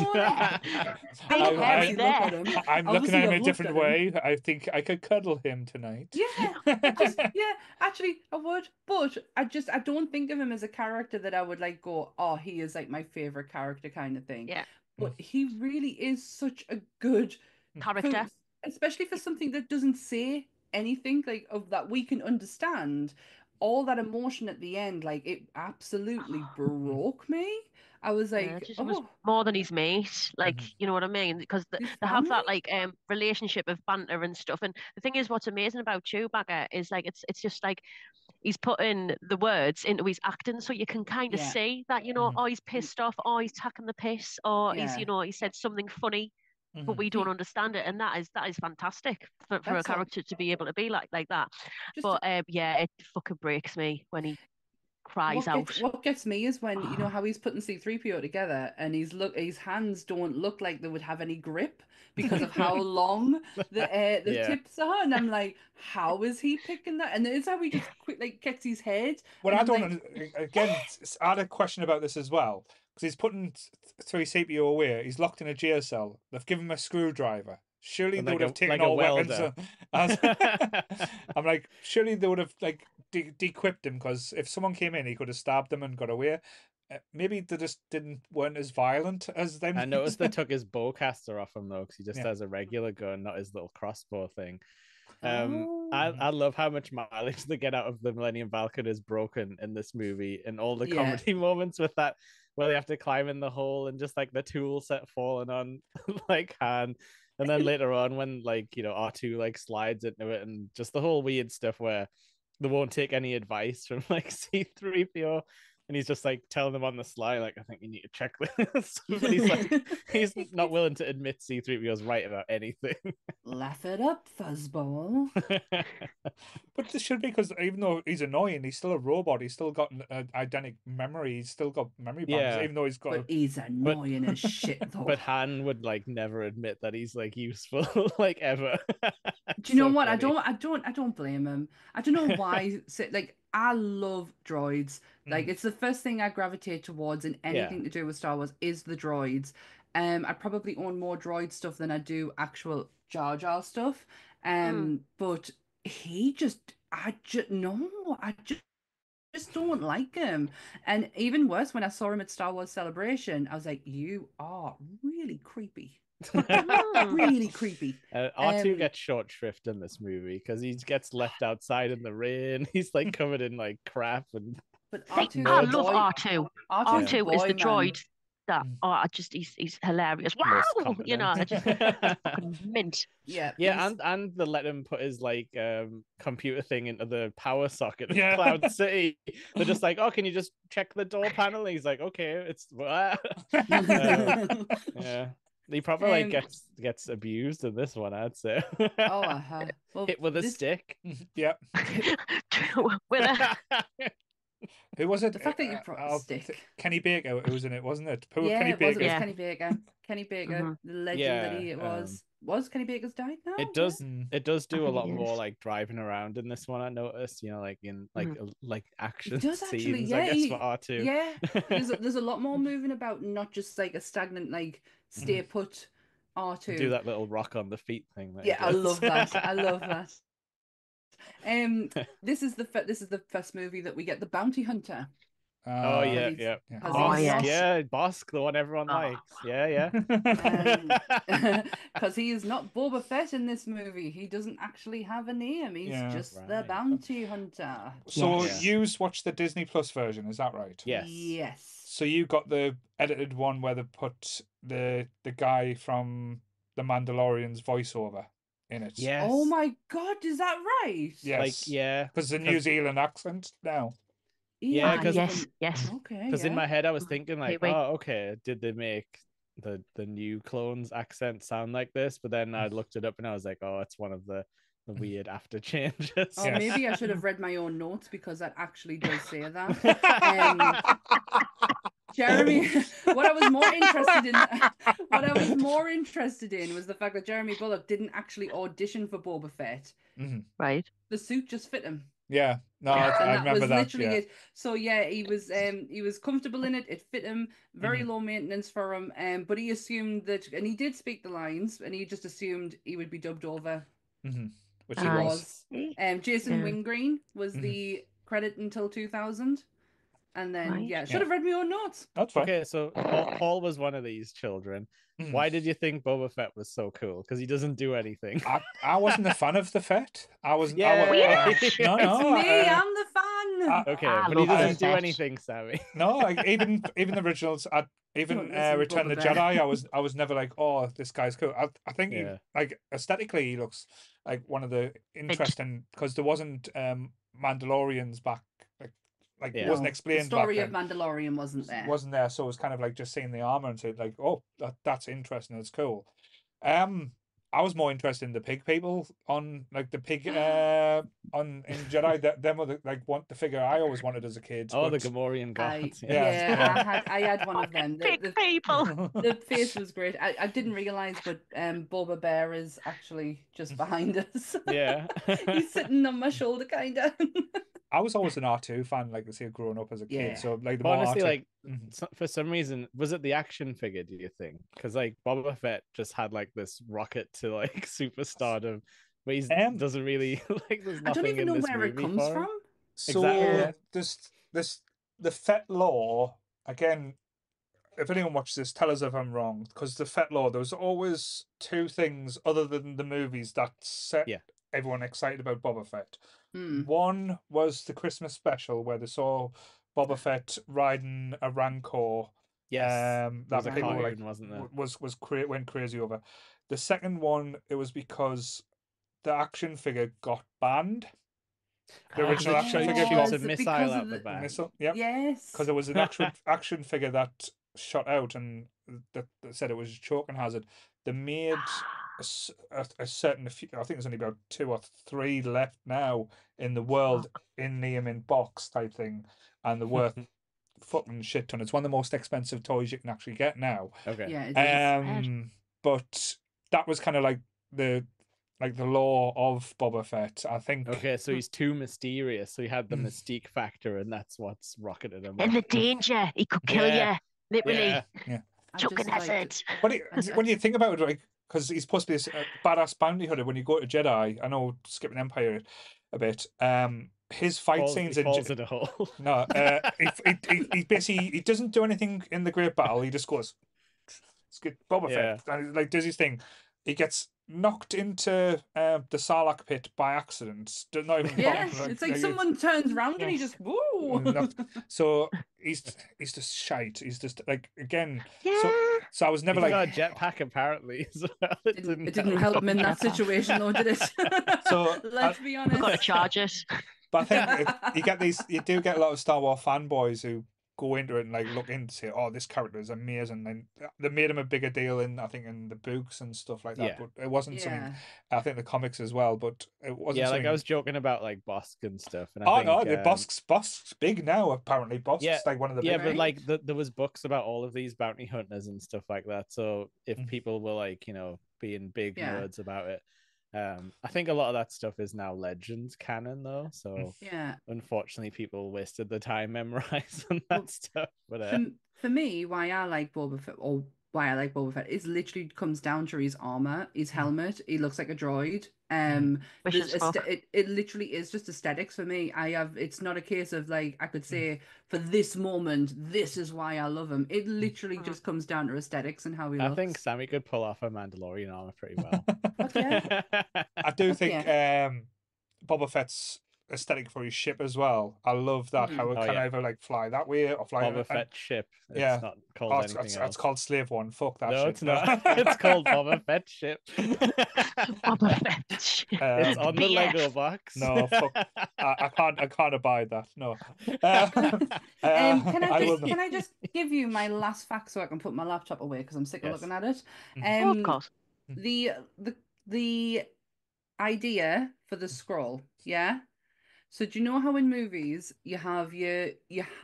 Speaker 1: I'm looking at him a different way. I think I could cuddle him tonight.
Speaker 2: Yeah, actually I would, but I don't think of him as a character that I would like go, oh, he is like my favorite character kind of thing.
Speaker 4: Yeah,
Speaker 2: but he really is such a good
Speaker 4: character,
Speaker 2: especially for something that doesn't say anything like of that we can understand. All that emotion at the end, like it absolutely broke me. I was like,
Speaker 4: it was more than his mate, like you know what I mean? Because they have that like relationship of banter and stuff. And the thing is, what's amazing about Chewbacca is like it's just like he's putting the words into his acting, so you can kind of see that, you know, oh, he's pissed off, oh, he's taking the piss, or he's, you know, he said something funny. But we don't understand it, and that is fantastic for a character to be able to be like that. But yeah, it fucking breaks me when he cries out.
Speaker 2: What gets me is when you know how he's putting C-3PO together, and his hands don't look like they would have any grip because of how long the tips are, and I'm like, how is he picking that? And it's how he just gets his head.
Speaker 1: Well, I don't. Again, I had a question about this as well. Because he's putting 3CPO away. He's locked in a jail cell. They've given him a screwdriver. Surely they would have taken all weapons. I'm like, surely they would have like de-equipped him, because if someone came in, he could have stabbed them and got away. Maybe they just weren't as violent as them.
Speaker 3: I noticed they took his bowcaster off him though, because he just has a regular gun, not his little crossbow thing. I love how much mileage they get out of the Millennium Falcon is broken in this movie, and all the comedy moments with that, where they have to climb in the hole and just like the tool set falling on like Han, and then later on when like, you know, R2 like slides into it, and just the whole weird stuff where they won't take any advice from like C-3PO, and he's just like telling them on the sly, like, I think you need to check this. But he's like, he's not willing to admit C-3PO's right about anything.
Speaker 2: Laugh it up, fuzzball.
Speaker 1: But this should be, because even though he's annoying, he's still a robot. He's still got an eidetic memory. He's still got memory banks, even though he's got.
Speaker 2: But he's annoying as shit, though.
Speaker 3: But Han would like never admit that he's like useful, like ever.
Speaker 2: Do you know what? Funny. I don't blame him. I don't know why. Like, I love droids. Like, it's the first thing I gravitate towards in anything to do with Star Wars is the droids. I probably own more droid stuff than I do actual Jar Jar stuff. But he just, I just don't like him. And even worse, when I saw him at Star Wars Celebration, I was like, you are really creepy. Really creepy.
Speaker 3: R2 gets short shrift in this movie because he gets left outside in the rain. He's like covered in like crap and.
Speaker 2: But
Speaker 4: R2, I love R2. R2 is the droid that he's hilarious. Wow, you know, I just fucking mint.
Speaker 2: Yeah,
Speaker 3: and they let him put his like computer thing into the power socket in Cloud City. They're just like, oh, can you just check the door panel? And he's like, okay, it's yeah. He probably like gets abused in this one, I'd say.
Speaker 2: Well,
Speaker 3: hit with a stick.
Speaker 1: Yeah. Who was it?
Speaker 2: The fact that you brought a stick.
Speaker 1: Kenny Baker. It was in it, wasn't it?
Speaker 2: Kenny Baker. It was Kenny Baker. Kenny Baker, the legend that he was. Was Kenny Baker's died now?
Speaker 3: It does do a lot more like driving around in this one. I noticed, you know, like in like action scenes. I guess for R2.
Speaker 2: Yeah, there's a lot more moving about, not just like a stagnant like stay put R2.
Speaker 3: Do that little rock on the feet thing.
Speaker 2: I love that. I love that. This is the first movie that we get the bounty hunter.
Speaker 3: Yeah, Bosk, the one everyone likes. Yeah.
Speaker 2: Because he is not Boba Fett in this movie. He doesn't actually have a name. He's just the bounty hunter.
Speaker 1: So you watched the Disney Plus version, is that right?
Speaker 2: Yes.
Speaker 1: So you got the edited one where they put the guy from the Mandalorian's voiceover in it.
Speaker 3: Yes.
Speaker 2: Oh my God, is that right?
Speaker 1: Yes.
Speaker 3: Like,
Speaker 1: because the New Zealand accent now.
Speaker 3: Yeah, because
Speaker 4: yes.
Speaker 2: Okay.
Speaker 3: Because in my head I was thinking like, oh, okay, did they make the new clones accent sound like this? But then I looked it up and I was like, oh, it's one of the weird after changes.
Speaker 2: Oh, maybe I should have read my own notes, because that actually does say that. Jeremy, what I was more interested in was the fact that Jeremy Bulloch didn't actually audition for Boba Fett.
Speaker 4: Right.
Speaker 2: The suit just fit him.
Speaker 1: Yeah, no, I remember that.
Speaker 2: Literally it. So he was comfortable in it. It fit him. Very low maintenance for him. But he assumed that, and he did speak the lines, and he just assumed he would be dubbed over.
Speaker 1: Which he was.
Speaker 2: Jason Wingreen was the credit until 2000. And then, should have read my own notes.
Speaker 1: That's fine.
Speaker 3: Okay, so Paul was one of these children. Why did you think Boba Fett was so cool? Because he doesn't do anything.
Speaker 1: I wasn't a fan of the Fett. I wasn't.
Speaker 3: Yeah.
Speaker 1: No.
Speaker 2: It's me. I'm the fan.
Speaker 3: Okay, but he doesn't do anything, Sammy.
Speaker 1: No, like even the originals. Return of the Jedi. I was never like, oh, this guy's cool. I think he, like aesthetically he looks like one of the interesting, because there wasn't Mandalorians back. It wasn't explained.
Speaker 2: The story of Mandalorian wasn't there.
Speaker 1: So it was kind of like just seeing the armor and say like, oh, that's interesting. It's cool. I was more interested in the pig people on like the pig in Jedi. Them were the figure I always wanted as a kid.
Speaker 3: Oh, the Gamorrean gods.
Speaker 2: I had one of them.
Speaker 4: Pig people.
Speaker 2: The face was great. I didn't realize, but Boba Bear is actually just behind us.
Speaker 3: Yeah,
Speaker 2: he's sitting on my shoulder, kind of.
Speaker 1: I was always an R2 fan, like I say, growing up as a kid. So like the
Speaker 3: honestly,
Speaker 1: R2...
Speaker 3: like for some reason, was it the action figure? Do you think? Because like Boba Fett just had like this rocket to like superstardom, but he doesn't really like. There's nothing.
Speaker 2: I don't even know where it comes from.
Speaker 1: So the Fett lore again. If anyone watches this, tell us if I'm wrong. Because the Fett lore, there was always two things other than the movies that set everyone excited about Boba Fett. One was the Christmas special where they saw Boba Fett riding a Rancor.
Speaker 3: Yes,
Speaker 1: that people
Speaker 3: cartoon,
Speaker 1: were like,
Speaker 3: wasn't there?
Speaker 1: Went crazy over. The second one, it was because the action figure got banned. The original action figure got
Speaker 3: a missile out the back.
Speaker 2: Yes,
Speaker 1: because there was an actual action figure that shot out and that said it was a choking hazard. They made a certain, I think there's only about 2 or 3 left now in the world in Neiman box type thing, and they're worth fucking shit ton. It's one of the most expensive toys you can actually get now.
Speaker 3: Okay.
Speaker 2: Yeah, it is.
Speaker 1: But that was kind of like the lore of Boba Fett, I think.
Speaker 3: Okay, so he's too mysterious. So he had the mystique factor, and that's what's rocketed him.
Speaker 4: And the danger, he could kill you, literally.
Speaker 1: Yeah.
Speaker 4: Choking hazard.
Speaker 1: But when you think about it, like, because he's supposed to be a badass bounty hunter when you go to Jedi. I know, skipping Empire, a bit. His fight scenes
Speaker 3: He falls in a hole.
Speaker 1: No, he basically he doesn't do anything in the great battle. He just goes, "It's good, Boba Fett," and he, like does his thing. He gets knocked into the Sarlacc pit by accident. Not even
Speaker 2: Yes, it's like someone turns around and he just woo.
Speaker 1: So he's just shite. He's just like again.
Speaker 4: Yeah.
Speaker 1: So I was never
Speaker 3: He's
Speaker 1: like
Speaker 3: got a jetpack apparently. So
Speaker 2: it didn't help him in that situation, though, did it?
Speaker 1: So
Speaker 2: let's be honest.
Speaker 4: Got to charge it.
Speaker 1: But I think you do get a lot of Star Wars fanboys who go into it and like look into say, oh, this character is amazing. And they made him a bigger deal in I think in the books and stuff like that.
Speaker 3: Yeah.
Speaker 1: But it wasn't something. I think the comics as well, but it wasn't.
Speaker 3: Yeah,
Speaker 1: something...
Speaker 3: like I was joking about like Bossk and stuff. And
Speaker 1: the Bossk's big now. Apparently, Bossk's like one of the big.
Speaker 3: but like there was books about all of these bounty hunters and stuff like that. So if people were like being big nerds about it. I think a lot of that stuff is now Legends canon though, so unfortunately people wasted the time memorizing that stuff. But
Speaker 2: for me, why I like Boba Fett is literally comes down to his armor, his helmet. He looks like a droid. It literally is just aesthetics for me. It's not a case of like I could say for this moment this is why I love him. It literally just comes down to aesthetics and how he looks.
Speaker 3: I think Sammy could pull off a Mandalorian armor pretty well.
Speaker 1: I do think Boba Fett's aesthetic for his ship as well. I love that how it can either like fly that way or fly
Speaker 3: Boba Fett ship.
Speaker 1: It's
Speaker 3: not called anything else.
Speaker 1: It's called Slave One. Fuck that.
Speaker 3: No,
Speaker 1: shit.
Speaker 3: It's not. It's called Boba Fett ship.
Speaker 4: Boba Fett ship.
Speaker 3: It's on the Lego box.
Speaker 1: No, fuck. I can't abide that. No.
Speaker 2: Can I just give you my last fact so I can put my laptop away because I'm sick of looking at it.
Speaker 4: Of course.
Speaker 2: The idea for the scroll, yeah. So do you know how in movies you have the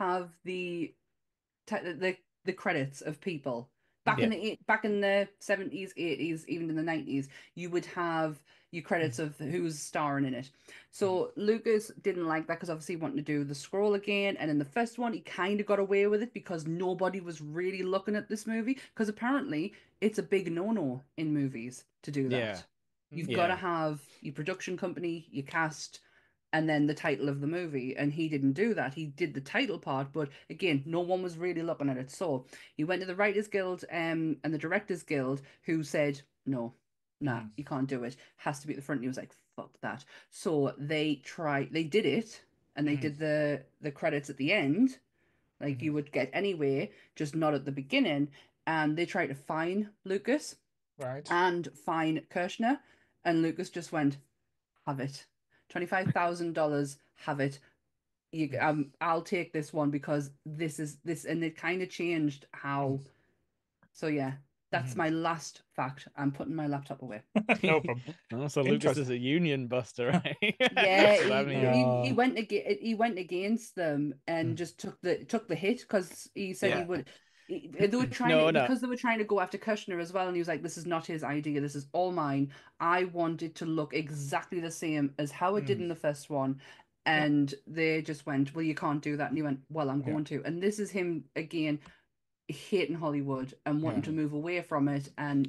Speaker 2: credits of people back in the 70s, 80s, even in the 90s, you would have your credits of who's starring in it. So Lucas didn't like that because obviously he wanted to do the scroll again, and in the first one he kind of got away with it because nobody was really looking at this movie because apparently it's a big no-no in movies to do that. You've got to have your production company, your cast, and then the title of the movie, and he didn't do that. He did the title part, but again, no one was really looking at it. So he went to the Writers Guild and the Directors Guild, who said, no, nah, you can't do it. Has to be at the front. And he was like, fuck that. So they did it, and they did the credits at the end, like you would get anyway, just not at the beginning. And they tried to fine Lucas, and fine Kirshner, and Lucas just went, have it. $25,000, have it. I'll take this one because this, and it kind of changed how. So yeah, that's my last fact. I'm putting my laptop away.
Speaker 1: No problem.
Speaker 3: So Lucas is a union buster, right?
Speaker 2: Yeah, he went against them and just took the hit because he said he would. They were trying because they were trying to go after Kushner as well, and he was like, "This is not his idea. This is all mine. I want it to look exactly the same as how it did in the first one." And they just went, "Well, you can't do that." And he went, "Well, I'm going to." And this is him again, hating Hollywood and wanting to move away from it. And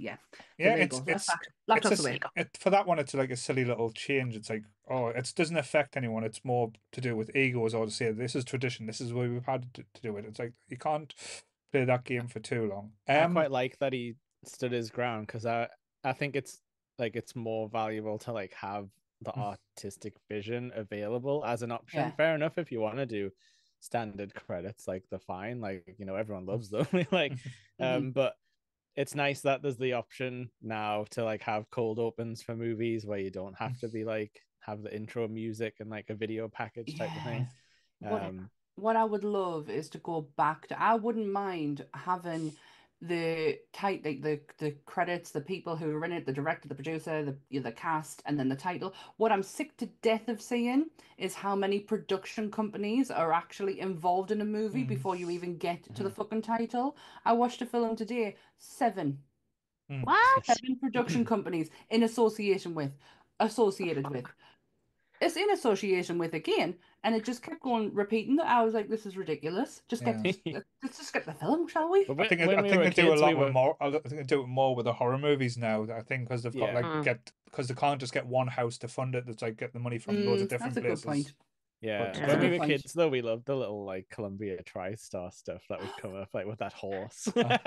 Speaker 2: laptop's away.
Speaker 1: For that one, it's like a silly little change. It's like, oh, it doesn't affect anyone. It's more to do with egos or to say this is tradition. This is what we've had to do it. It's like you can't play that game for too long.
Speaker 3: I quite like that he stood his ground because I think it's more valuable to like have the artistic vision available as an option. Fair enough if you want to do standard credits, like the fine, like everyone loves them. But it's nice that there's the option now to like have cold opens for movies where you don't have to be like have the intro music and like a video package type of thing.
Speaker 2: What I would love is to go back to. I wouldn't mind having the the credits, the people who are in it, the director, the producer, the cast, and then the title. What I'm sick to death of seeing is how many production companies are actually involved in a movie before you even get to the fucking title. I watched a film today. 7.
Speaker 4: What?
Speaker 2: 7 production companies associated with. it's in association with again, and it just kept going repeating. I was like, this is ridiculous. Just get let's just get the film, shall we?
Speaker 3: But
Speaker 1: I think
Speaker 3: when
Speaker 1: I
Speaker 3: we
Speaker 1: think
Speaker 3: were
Speaker 1: they do a
Speaker 3: kids,
Speaker 1: lot
Speaker 3: we
Speaker 1: with
Speaker 3: were
Speaker 1: more. I think they do it more with the horror movies now. I think because they've got
Speaker 3: Yeah.
Speaker 1: like because they can't just get one house to fund it. It's like get the money from loads of different
Speaker 2: That's a
Speaker 1: places.
Speaker 2: good point.
Speaker 3: Yeah,
Speaker 1: But,
Speaker 3: when we
Speaker 2: Good
Speaker 3: were
Speaker 2: point.
Speaker 3: kids, though, we loved the little like Columbia TriStar stuff that would come up, like with that horse.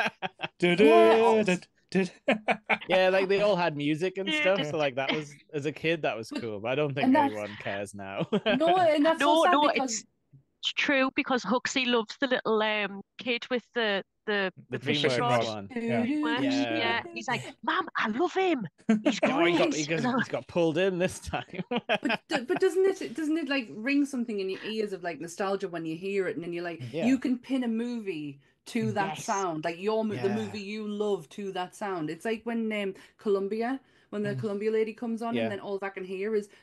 Speaker 3: Yeah, like they all had music and stuff. So like that was, as a kid, that was cool. But I don't think
Speaker 2: and that's-
Speaker 3: anyone cares now.
Speaker 2: No, and that's so sad
Speaker 4: No,
Speaker 2: because
Speaker 4: it's true because Huxley loves the little kid with the fishing
Speaker 3: DreamWorks
Speaker 4: rod.
Speaker 3: one.
Speaker 1: Yeah.
Speaker 4: Yeah, he's like, Mom, I love him. He's
Speaker 3: Oh,
Speaker 4: great.
Speaker 3: he's got pulled in this time.
Speaker 2: but doesn't it like ring something in your ears of like nostalgia when you hear it, and then you're like,
Speaker 3: Yeah.
Speaker 2: you can pin a movie to that
Speaker 3: Yes.
Speaker 2: sound, like the
Speaker 3: Yeah.
Speaker 2: movie you love to that sound. It's like when Columbia, when the Columbia lady comes on,
Speaker 3: Yeah.
Speaker 2: and then all I can hear is.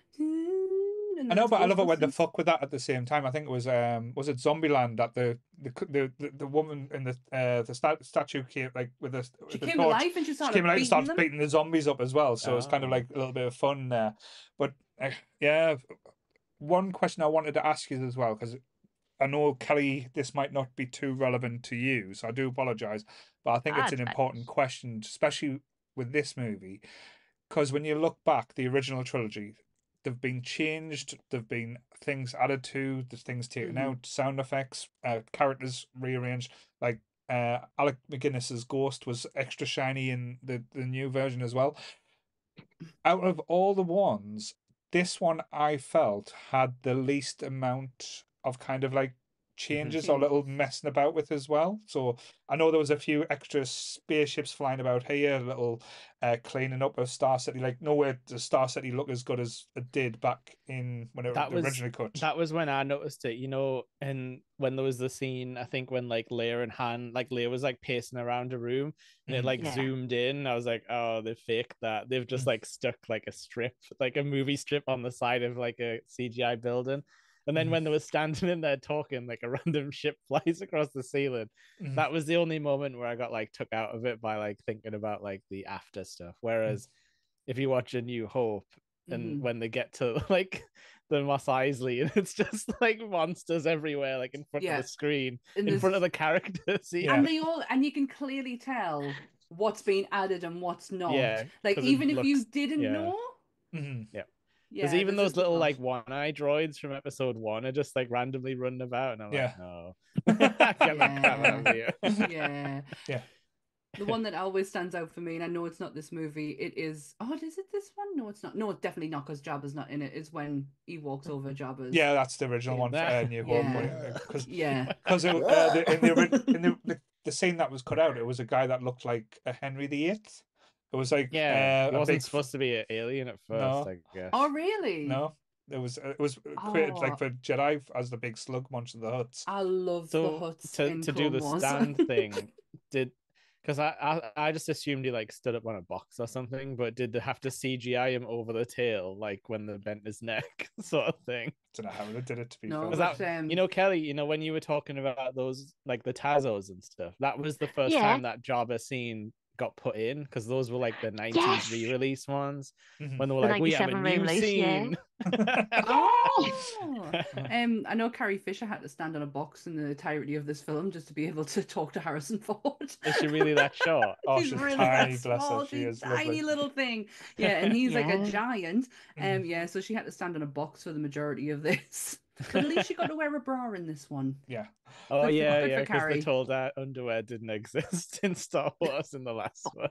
Speaker 1: I know, but I love it when they fuck with that at the same time. I think it was it Zombieland that the woman in the statue came like with the
Speaker 2: She
Speaker 1: the
Speaker 2: came to
Speaker 1: torch.
Speaker 2: life and she
Speaker 1: She
Speaker 2: started
Speaker 1: came out and
Speaker 2: beating
Speaker 1: starts
Speaker 2: them.
Speaker 1: beating the zombies up as well. So it's kind of
Speaker 3: Oh.
Speaker 1: like a little bit of fun there. But yeah, one question I wanted to ask you as well, because I know, Kelly, this might not be too relevant to you, so I do apologize, but I think it's an important question, especially with this movie, because when you look back, the original trilogy, they've been changed, there've been things added to, there's things taken out, sound effects, characters rearranged. Like Alec McGuinness's ghost was extra shiny in the new version as well. Out of all the ones, this one I felt had the least amount of kind of like changes or little messing about with as well. So I know there was a few extra spaceships flying about here, a little cleaning up of Star City. Like nowhere does Star City look as good as it did back in when it was originally cut.
Speaker 3: That was when I noticed it, and when there was the scene, I think when like Leia and Han, like Leia was like pacing around a room and it like zoomed in. I was like, oh, they faked that. They've just like stuck like a strip, like a movie strip on the side of like a CGI building. And then when they were standing in there talking, like a random ship flies across the ceiling. That was the only moment where I got like took out of it by like thinking about like the after stuff. Whereas if you watch A New Hope, and when they get to like the Mos Eisley, and it's just like monsters everywhere, like in front of the screen, in front of the characters.
Speaker 2: And you can clearly tell what's being added and what's not.
Speaker 3: Yeah,
Speaker 2: like even if you didn't know.
Speaker 3: Yeah. There's even those little like one-eye droids from episode 1 are just like randomly running about, and I'm like, no, get that crap out of here.
Speaker 2: Yeah. The one that always stands out for me, and I know it's not this movie, it is. Oh, is it this one? No, it's not. No, it's definitely not, because Jabba's not in it. Is when he walks over Jabba's.
Speaker 1: Yeah, that's the original one for New Hope. Because in the scene that was cut out, it was a guy that looked like a Henry VIII. It was like
Speaker 3: he wasn't supposed to be an alien at first, I guess.
Speaker 2: Oh, really?
Speaker 1: No. It was created like for Jedi as the big slug monster of the Hutts.
Speaker 2: I love the Hutts
Speaker 3: to do the stand thing. Because I just assumed he like stood up on a box or something, but did they have to CGI him over the tail, like when they bent his neck, sort of thing?
Speaker 1: I don't know how they did it, to be
Speaker 3: fair. Kelly, when you were talking about those, like the Tazos and stuff, that was the first time that Jabba scene got put in, because those were like the 90s re-release ones when they were like, we have a new scene.
Speaker 2: I know Carrie Fisher had to stand on a box in the entirety of this film just to be able to talk to Harrison Ford.
Speaker 3: Is she really that short?
Speaker 1: She's really tiny, bless her. She is
Speaker 2: tiny little thing. Yeah, and he's like a giant. So she had to stand on a box for the majority of this. But at least she got to wear a bra in this one.
Speaker 1: Yeah.
Speaker 3: Oh, yeah, because they told that underwear didn't exist in Star Wars in the last one.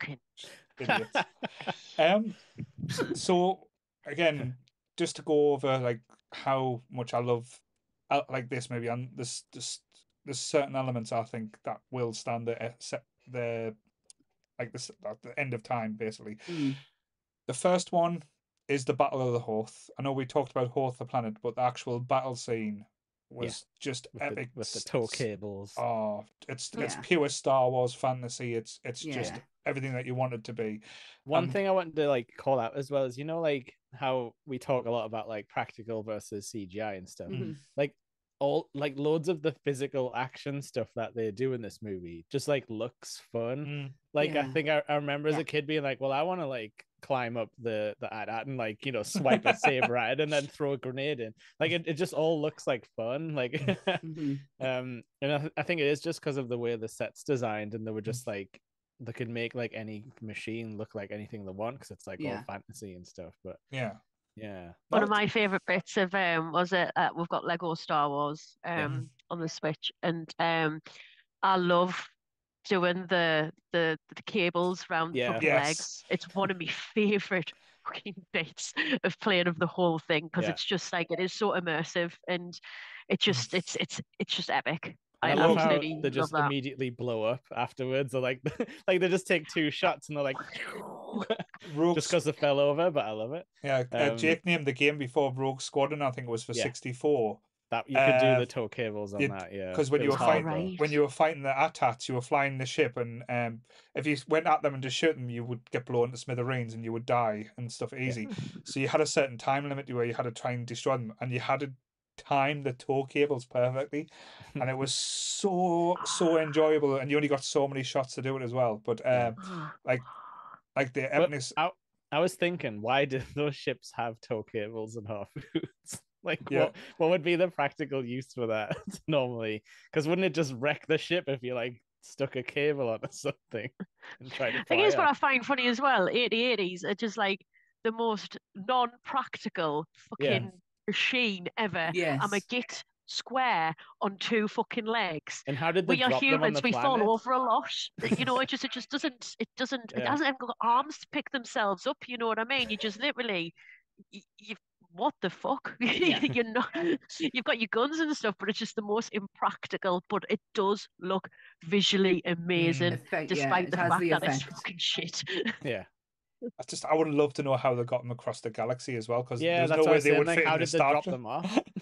Speaker 1: So, again, just to go over like how much I love like this movie, and there's certain elements I think that will stand at the end of time, basically. The first one is the Battle of the Hoth. I know we talked about Hoth the planet, but the actual battle scene was just epic
Speaker 3: with the tow cables.
Speaker 1: Oh, it's pure Star Wars fantasy. It's just everything that you want it to be.
Speaker 3: One thing I wanted to like call out as well is, like how we talk a lot about like practical versus CGI and stuff. Like all like loads of the physical action stuff that they do in this movie just like looks fun.
Speaker 1: Mm.
Speaker 3: Like I
Speaker 2: Yeah.
Speaker 3: think I remember as a kid being like, well, I want to like climb up the AT-AT and like, you know, swipe a saber at it and then throw a grenade in. Like it just all looks like fun. Like
Speaker 2: Mhm.
Speaker 3: and I think it is just because of the way the set's designed, and they were just like they could make like any machine look like anything they want because it's like all
Speaker 2: Yeah.
Speaker 3: fantasy and stuff. But
Speaker 1: Yeah.
Speaker 3: yeah.
Speaker 4: One of my favorite bits of was it we've got Lego Star Wars
Speaker 1: Yeah.
Speaker 4: on the Switch, and I love doing the cables round the
Speaker 3: Yeah.
Speaker 4: fucking legs.
Speaker 1: Yes.
Speaker 4: It's one of my favorite fucking bits of playing of the whole thing because
Speaker 3: Yeah.
Speaker 4: it's just like it is so immersive, and it just it's just epic.
Speaker 3: And I
Speaker 1: love
Speaker 3: love how
Speaker 4: absolutely
Speaker 3: they
Speaker 4: love
Speaker 3: just
Speaker 4: that.
Speaker 3: immediately blow up afterwards. Or like, like they just take 2 shots and they're like,
Speaker 1: Rogue
Speaker 3: just because they fell over. But I love it.
Speaker 1: Yeah, Jake named the game before Rogue Squadron. I think it was for
Speaker 3: Yeah.
Speaker 1: 64.
Speaker 3: That you could do the tow cables on that, yeah.
Speaker 1: Because when
Speaker 3: It
Speaker 1: you
Speaker 3: was
Speaker 1: were
Speaker 3: hard,
Speaker 1: fighting,
Speaker 3: though.
Speaker 1: when you were fighting the AT-ATs, you were flying the ship, and if you went at them and just shoot them, you would get blown to smithereens and you would die and stuff easy. So you had a certain time limit where you had to try and destroy them, and you had to time the tow cables perfectly, and it was so enjoyable. And you only got so many shots to do it as well. But like the
Speaker 3: But
Speaker 1: epicness.
Speaker 3: I was thinking, why did those ships have tow cables and harpoons? Like,
Speaker 1: Yeah.
Speaker 3: what would be the practical use for that normally? Because wouldn't it just wreck the ship if you like stuck a cable onto something and tried to
Speaker 4: I
Speaker 3: fly
Speaker 4: think it's what
Speaker 3: up?
Speaker 4: I find funny as well. 80s are just like the most non-practical
Speaker 3: Yeah.
Speaker 4: fucking machine ever. I'm a
Speaker 2: Yes.
Speaker 4: git square on 2 fucking legs.
Speaker 3: And how did they
Speaker 4: We are
Speaker 3: drop them on
Speaker 4: humans.
Speaker 3: the
Speaker 4: We
Speaker 3: planet?
Speaker 4: fall over a lot. You know, it just doesn't. It doesn't. It
Speaker 3: Yeah.
Speaker 4: hasn't even got arms to pick themselves up. You know what I mean? You just literally, you. What the fuck?
Speaker 2: Yeah.
Speaker 4: You're not. You've got your guns and stuff, but it's just the most impractical. But it does look visually amazing,
Speaker 2: Effect, yeah,
Speaker 4: despite
Speaker 2: it
Speaker 4: the
Speaker 2: has
Speaker 4: fact
Speaker 2: the
Speaker 4: that it's
Speaker 2: effect.
Speaker 4: fucking shit.
Speaker 3: Yeah.
Speaker 1: I would love to know how they got them across the galaxy as well, because
Speaker 3: Yeah,
Speaker 1: there's
Speaker 3: that's
Speaker 1: no
Speaker 3: what I
Speaker 1: way
Speaker 3: was
Speaker 1: they
Speaker 3: saying.
Speaker 1: would
Speaker 3: Like,
Speaker 1: fit
Speaker 3: how
Speaker 1: in the
Speaker 3: did they
Speaker 1: Star
Speaker 3: drop
Speaker 1: Trek.
Speaker 3: them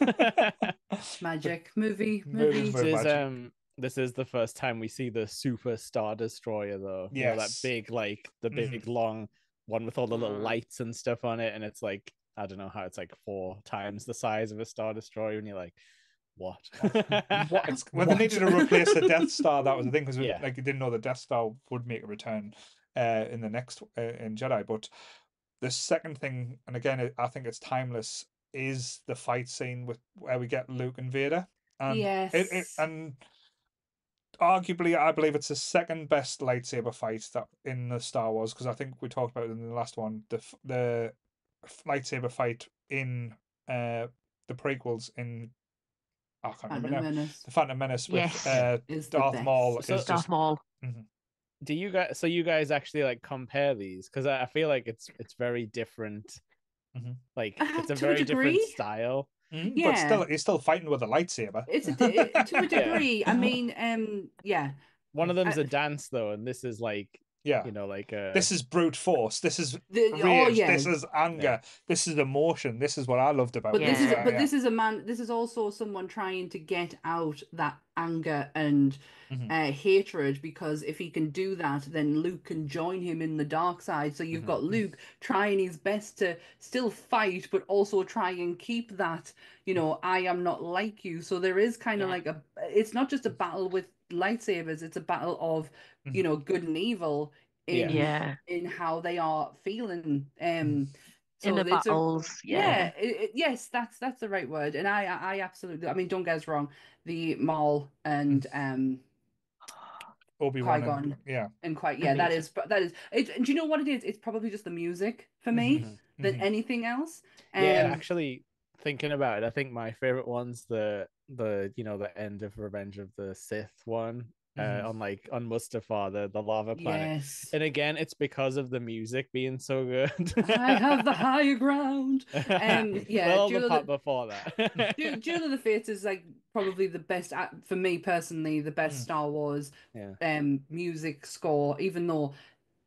Speaker 3: off?
Speaker 2: Magic. Movie.
Speaker 1: Very
Speaker 3: This is
Speaker 1: magic.
Speaker 3: this is the first time we see the Super Star Destroyer, though. You know, that
Speaker 1: Yes.
Speaker 3: big, like the big long one with all the little
Speaker 4: Mm.
Speaker 3: lights and stuff on it, and it's like I don't know how it's like 4 times the size of a Star Destroyer, and you're like, what?
Speaker 1: When they needed to replace the Death Star, that was the thing, because
Speaker 3: Yeah.
Speaker 1: like you didn't know the Death Star would make a return in the next in Jedi. But the second thing, and again, I think it's timeless, is the fight scene with where we get Luke and Vader, and
Speaker 2: Yes.
Speaker 1: and arguably, I believe it's the second best lightsaber fight that in the Star Wars, because I think we talked about it in the last one, the lightsaber fight in the prequels in I can't remember
Speaker 2: Phantom
Speaker 1: now.
Speaker 2: Menace.
Speaker 1: The Phantom Menace with
Speaker 4: Yes.
Speaker 2: Is the
Speaker 1: Darth Maul
Speaker 2: best.
Speaker 1: is
Speaker 3: So-
Speaker 1: just
Speaker 4: Darth Maul.
Speaker 3: Do you guys? So you guys actually like compare these? Because I feel like it's very different.
Speaker 1: Mhm.
Speaker 3: Like it's
Speaker 2: To
Speaker 3: a
Speaker 2: a
Speaker 3: very different
Speaker 2: degree.
Speaker 3: style.
Speaker 1: but
Speaker 2: Yeah.
Speaker 1: still he's still fighting with a lightsaber.
Speaker 2: It's to a degree. I mean, yeah.
Speaker 3: One of them's a dance though, and this is like
Speaker 1: Yeah.
Speaker 3: you know, like a
Speaker 1: This is brute force. This is rage.
Speaker 2: Oh yeah.
Speaker 1: This is anger. This is emotion. This is what I loved about
Speaker 2: But
Speaker 1: it.
Speaker 2: this is
Speaker 4: Yeah.
Speaker 2: this is a man. This is also someone trying to get out that anger and hatred, because if he can do that, then Luke can join him in the dark side. So you've got Luke trying his best to still fight, but also try and keep that, you know, I am not like you. So there is kind of
Speaker 4: Yeah.
Speaker 2: like it's not just a battle with lightsabers, it's a battle of, you know, good and evil in
Speaker 4: Yeah.
Speaker 2: in how they are feeling.
Speaker 4: In the
Speaker 2: it's
Speaker 4: battles. Yeah.
Speaker 2: yes, that's the right word. And I absolutely, I mean, don't get us wrong, the Maul and
Speaker 1: Obi-Wan
Speaker 2: Qui-Gon
Speaker 1: yeah.
Speaker 2: and quite that is it. Do you know what it is? It's probably just the music for me than anything else.
Speaker 3: Yeah, actually thinking about it, I think my favorite one's the you know, the end of Revenge of the Sith one. On Mustafar, the lava planet.
Speaker 2: Yes.
Speaker 3: And again, it's because of the music being so good.
Speaker 2: I have the higher ground. Yeah,
Speaker 3: well,
Speaker 2: Duel
Speaker 3: the
Speaker 2: of
Speaker 3: part before that.
Speaker 2: Duel of the Fates is like probably the best for me personally, the best Star Wars music score. Even though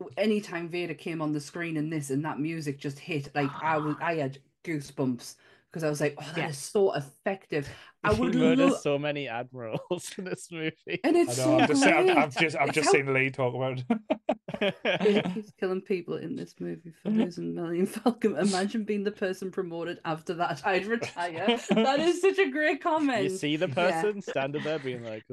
Speaker 2: anytime Vader came on the screen in this and that music just hit, like I had goosebumps because I was like, oh, that
Speaker 4: Yeah.
Speaker 2: is so effective. I
Speaker 3: He
Speaker 2: would
Speaker 3: murders
Speaker 2: love,
Speaker 3: so many admirals in this movie.
Speaker 2: and
Speaker 1: I
Speaker 2: it's
Speaker 1: know.
Speaker 2: so
Speaker 1: I've just,
Speaker 2: great.
Speaker 1: I've just seen Lee talk about it.
Speaker 2: Vader keeps killing people in this movie for losing Millennium Falcon. Imagine being the person promoted after that. I'd retire. That is such a great comment.
Speaker 3: You see the
Speaker 2: Yeah.
Speaker 3: person standing there being like,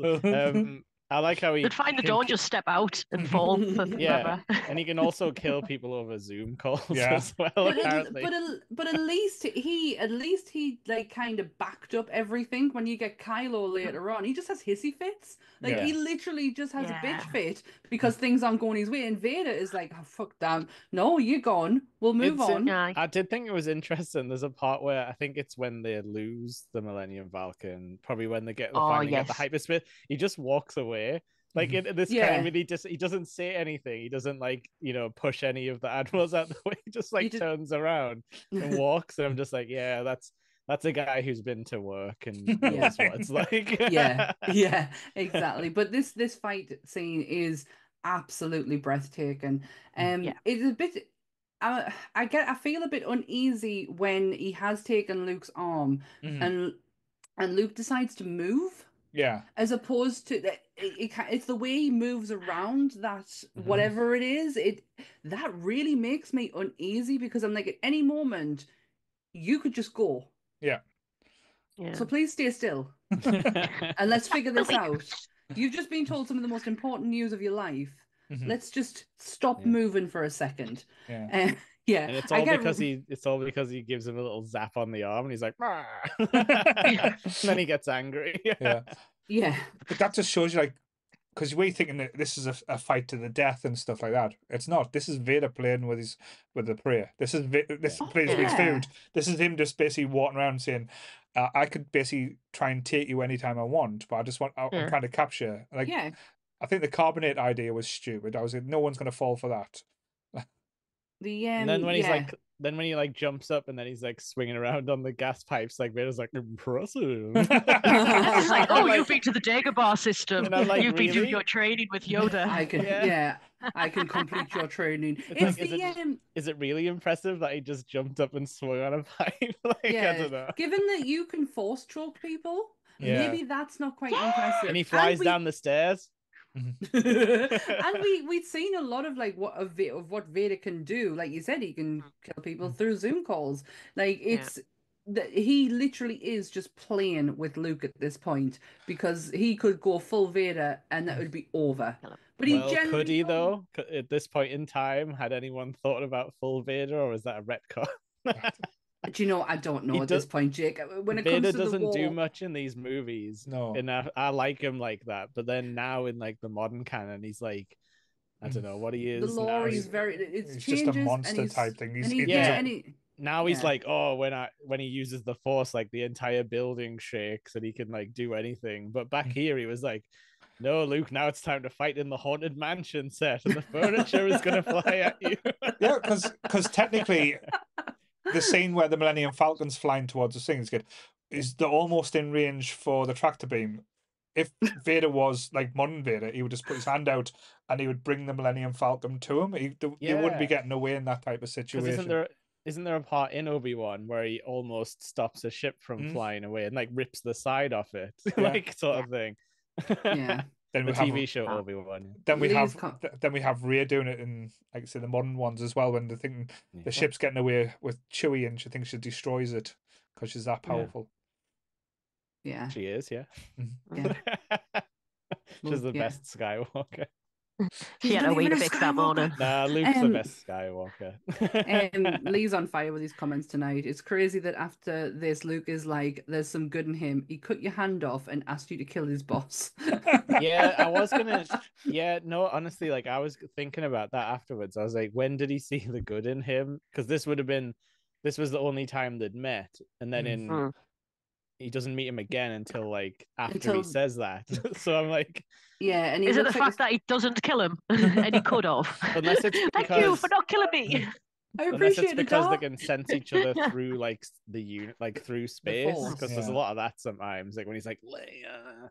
Speaker 3: I like how he
Speaker 4: They'd find the
Speaker 3: can
Speaker 4: door and just step out and fall for
Speaker 3: Yeah,
Speaker 4: forever.
Speaker 3: and he can also kill people over Zoom calls
Speaker 1: Yeah.
Speaker 3: as well.
Speaker 2: But
Speaker 3: Apparently,
Speaker 2: at least he like kind of backed up everything. When you get Kylo later on, he just has hissy fits. Like
Speaker 1: Yeah.
Speaker 2: he literally just has a
Speaker 4: Yeah.
Speaker 2: bitch fit because things aren't going his way. And Vader is like, oh, fuck damn, no, you're gone. We'll move
Speaker 3: It's
Speaker 2: on.
Speaker 4: Yeah.
Speaker 3: I did think it was interesting. There's a part where I think it's when they lose the Millennium Falcon, probably when they finally get the
Speaker 4: yes.
Speaker 3: hyperspace. He just walks away. Like this kind
Speaker 2: Yeah.
Speaker 3: of really just he doesn't say anything. He doesn't like push any of the admirals out the way. He just like turns around and walks. And I'm just like, yeah, that's a guy who's been to work and knows what it's like.
Speaker 2: yeah, exactly. But this fight scene is absolutely breathtaking.
Speaker 4: Yeah.
Speaker 2: It's a bit. I feel a bit uneasy when he has taken Luke's arm and Luke decides to move.
Speaker 1: Yeah.
Speaker 2: As opposed to it's the way he moves around that whatever it is, that really makes me uneasy because I'm like, at any moment you could just go.
Speaker 1: Yeah.
Speaker 2: So please stay still and let's figure this out. You've just been told some of the most important news of your life. Let's just stop moving for a second.
Speaker 1: Yeah.
Speaker 2: Yeah,
Speaker 3: and it's all because he gives him a little zap on the arm, and he's like, and then he gets angry.
Speaker 2: Yeah.
Speaker 1: But that just shows you, like, because we're thinking that this is a fight to the death and stuff like that. It's not. This is Vader playing with the prey. This is plays with his food. This is him just basically walking around saying, I could basically try and take you anytime I want, but I'm trying to capture. Like, I think the carbonate idea was stupid. I was like, no one's going to fall for that.
Speaker 3: And then when when he like jumps up and then he's like swinging around on the gas pipes, like Vader's like, impressive.
Speaker 4: It's like, oh, you've been to the Dagobah system.
Speaker 3: And I'm like,
Speaker 4: you've been doing
Speaker 3: really?
Speaker 4: your training with Yoda.
Speaker 2: I can I can complete your training.
Speaker 3: Is it really impressive that he just jumped up and swung on a pipe? I don't know.
Speaker 2: Given that you can force choke people, maybe that's not quite impressive.
Speaker 3: And he flies down the stairs.
Speaker 2: And we'd seen a lot of like what Vader can do. Like you said, he can kill people through Zoom calls. Like he literally is just playing with Luke at this point because he could go full Vader and that would be over. But
Speaker 3: could he though? At this point in time, had anyone thought about full Vader, or is that a retcon?
Speaker 2: Do you know? I don't know at this point, Jake. When it
Speaker 3: Vader
Speaker 2: comes to
Speaker 3: doesn't
Speaker 2: the war,
Speaker 3: do much in these movies.
Speaker 1: No,
Speaker 3: and I like him like that. But then now in like the modern canon, he's like, I don't know what he is.
Speaker 2: The lore
Speaker 3: is
Speaker 2: it's
Speaker 1: just a monster type thing.
Speaker 3: Now he's like, oh, when he uses the Force, like the entire building shakes and he can like do anything. But back here, he was like, no, Luke, now it's time to fight in the Haunted Mansion set, and the furniture is going to fly at you.
Speaker 1: Yeah, because technically, the scene where the Millennium Falcon's flying towards the thing is they're almost in range for the tractor beam. If Vader was like modern Vader, he would just put his hand out and he would bring the Millennium Falcon to him. He wouldn't be getting away in that type of situation.
Speaker 3: Isn't there a part in Obi-Wan where he almost stops a ship from flying away and like rips the side off it, like sort of thing?
Speaker 2: Yeah.
Speaker 1: Then
Speaker 3: the TV show Obi-Wan.
Speaker 1: Then we have Rey doing it in, like I say, the modern ones as well. When the ship's getting away with Chewie and she thinks she destroys it because she's that powerful.
Speaker 2: Yeah,
Speaker 3: she is. Yeah,
Speaker 2: she's
Speaker 3: the best Skywalker.
Speaker 4: She had a wee bit that morning.
Speaker 3: Nah, Luke's the best Skywalker.
Speaker 2: Lee's on fire with his comments tonight. It's crazy that after this, Luke is like, there's some good in him. He cut your hand off and asked you to kill his boss.
Speaker 3: Yeah, I was gonna. Yeah, no, honestly, like I was thinking about that afterwards. I was like, when did he see the good in him? Because this was the only time they'd met, and then he doesn't meet him again until like after he says that. So I'm like,
Speaker 2: yeah, and
Speaker 4: is it the fact that he doesn't kill him and he could have?
Speaker 3: Unless it's
Speaker 4: thank you for not killing me.
Speaker 2: I appreciate
Speaker 3: it because they can sense each other through like the unit, like through space. Because there's a lot of that sometimes, like when he's like Leia,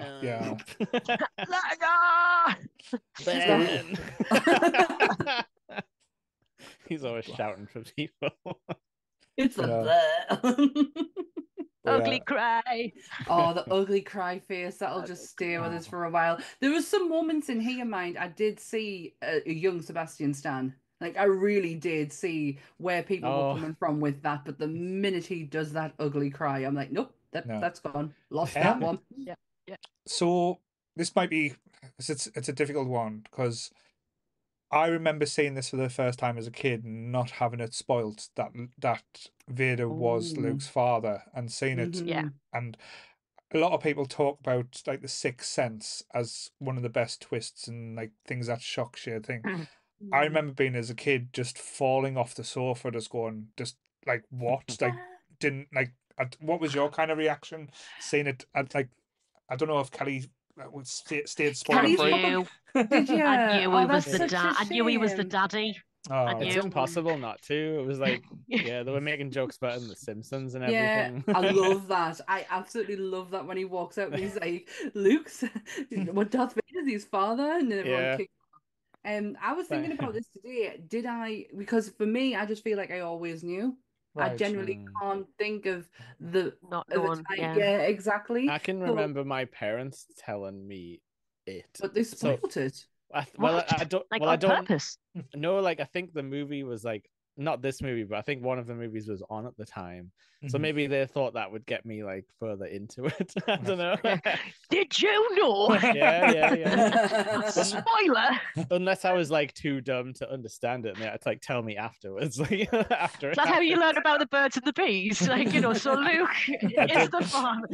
Speaker 4: Leia,
Speaker 3: Ben. He's always shouting for people.
Speaker 2: It's
Speaker 1: You know.
Speaker 2: the
Speaker 4: Ugly cry.
Speaker 2: Oh, the ugly cry face. That'll just stay with us for a while. There was some moments in Here Mind I did see a young Sebastian Stan. Like I really did see where people were coming from with that. But the minute he does that ugly cry, I'm like, nope, that's gone. Lost that one.
Speaker 4: Yeah.
Speaker 1: So this might be it's a difficult one because I remember seeing this for the first time as a kid and not having it spoilt that Vader was Luke's father and seeing it.
Speaker 4: Yeah.
Speaker 1: And a lot of people talk about like the Sixth Sense as one of the best twists and like things that shocks you. I think I remember being as a kid just falling off the sofa, just going, just like what, like didn't like. What was your kind of reaction seeing it? Like I don't know if Kelly stayed spoiler free.
Speaker 2: Did you?
Speaker 4: I knew he was the
Speaker 2: dad.
Speaker 4: I knew he was the daddy.
Speaker 3: It's impossible not to. It was like, yeah, they were making jokes about it in The Simpsons and everything.
Speaker 2: Yeah, I love that. I absolutely love that when he walks out and he's like, Luke's, what Darth Vader's his father? And then everyone kicks off. I was thinking about this today. Because for me, I just feel like I always knew. Right. I generally can't think of the
Speaker 4: not knowing.
Speaker 2: Yeah, exactly.
Speaker 3: I can remember my parents telling me it,
Speaker 2: but they spoiled it.
Speaker 3: I don't.
Speaker 4: Like
Speaker 3: well,
Speaker 4: on
Speaker 3: I don't.
Speaker 4: Purpose.
Speaker 3: No, like I think the movie was like not this movie, but I think one of the movies was on at the time. So maybe they thought that would get me like further into it. I don't know.
Speaker 4: Did you know?
Speaker 3: Yeah.
Speaker 4: Spoiler.
Speaker 3: Unless I was like too dumb to understand it, and they had to like tell me afterwards. Like after.
Speaker 4: Is that how you learned about the birds and the bees? Like so Luke is the farm.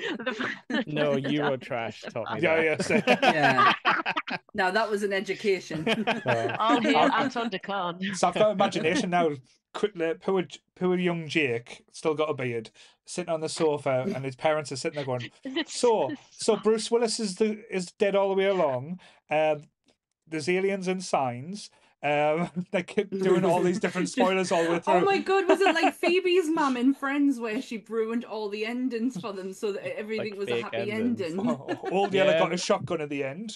Speaker 3: No, Eurotrash taught me
Speaker 1: that.
Speaker 2: Yeah. Now that was an education.
Speaker 4: I'll hear Anton de Khan.
Speaker 1: So I've got imagination now. Quickly, poor young Jake, still got a beard, sitting on the sofa, and his parents are sitting there going, "So Bruce Willis is dead all the way along. There's aliens and signs. They keep doing all these different spoilers all the way through."
Speaker 2: Oh my god, was it like Phoebe's mum in Friends where she ruined all the endings for them so that everything was a happy ending?
Speaker 1: Old Yeller got a shotgun at the end.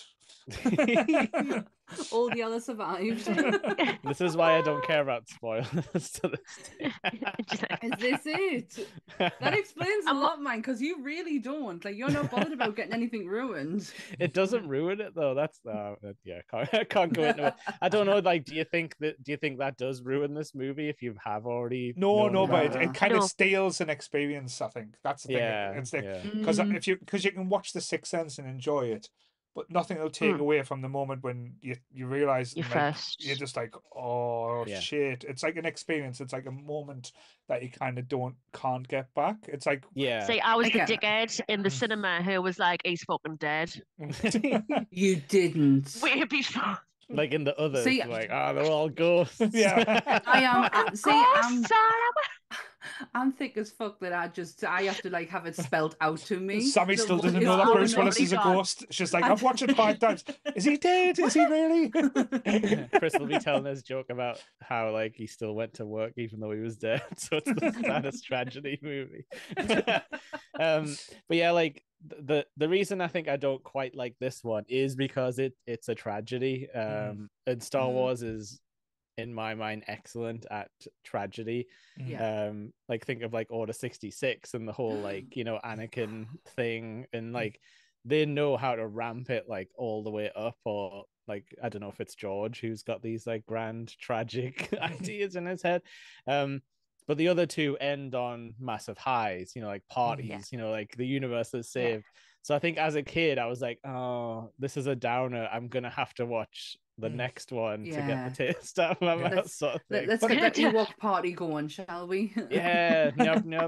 Speaker 2: Old Yeller survived.
Speaker 3: This is why I don't care about spoilers to this day.
Speaker 2: Is this it? That explains a lot, man, because you really don't. Like, you're not bothered about getting anything ruined.
Speaker 3: It doesn't ruin it though. That's can't go into it. I don't know. Like, do you think that does ruin this movie if you have already?
Speaker 1: No, but it kind of steals an experience. I think that's the thing. It's because you can watch The Sixth Sense and enjoy it. But nothing will take away from the moment when you realize you're just like, oh shit. It's like an experience. It's like a moment that you kind of can't get back. It's like
Speaker 4: See, I was the dickhead in the cinema who was like, he's fucking dead.
Speaker 2: You didn't.
Speaker 4: Way before.
Speaker 3: Like in the others, like, they're all ghosts.
Speaker 1: Yeah.
Speaker 2: I am. I'm thick as fuck that I have to like have it spelled out to me.
Speaker 1: Sammy still doesn't know that Bruce Willis is a ghost. She's like, I've watched it 5 times. Is he dead? Is he really?
Speaker 3: Chris will be telling us a joke about how like he still went to work even though he was dead. So it's the saddest tragedy movie. But yeah, like the reason I think I don't quite like this one is because it's a tragedy. And Star Wars is, in my mind, excellent at tragedy. Like think of like Order 66 and the whole like Anakin thing, and like they know how to ramp it like all the way up, or like I don't know if it's George who's got these like grand tragic ideas in his head. But the other two end on massive highs, like parties, like the universe is saved. So I think as a kid, I was like, oh, this is a downer. I'm going to have to watch the next one to get the taste out of my mouth. Sort of thing.
Speaker 2: Let's get that Ewok party going, shall we?
Speaker 3: Yeah, nope.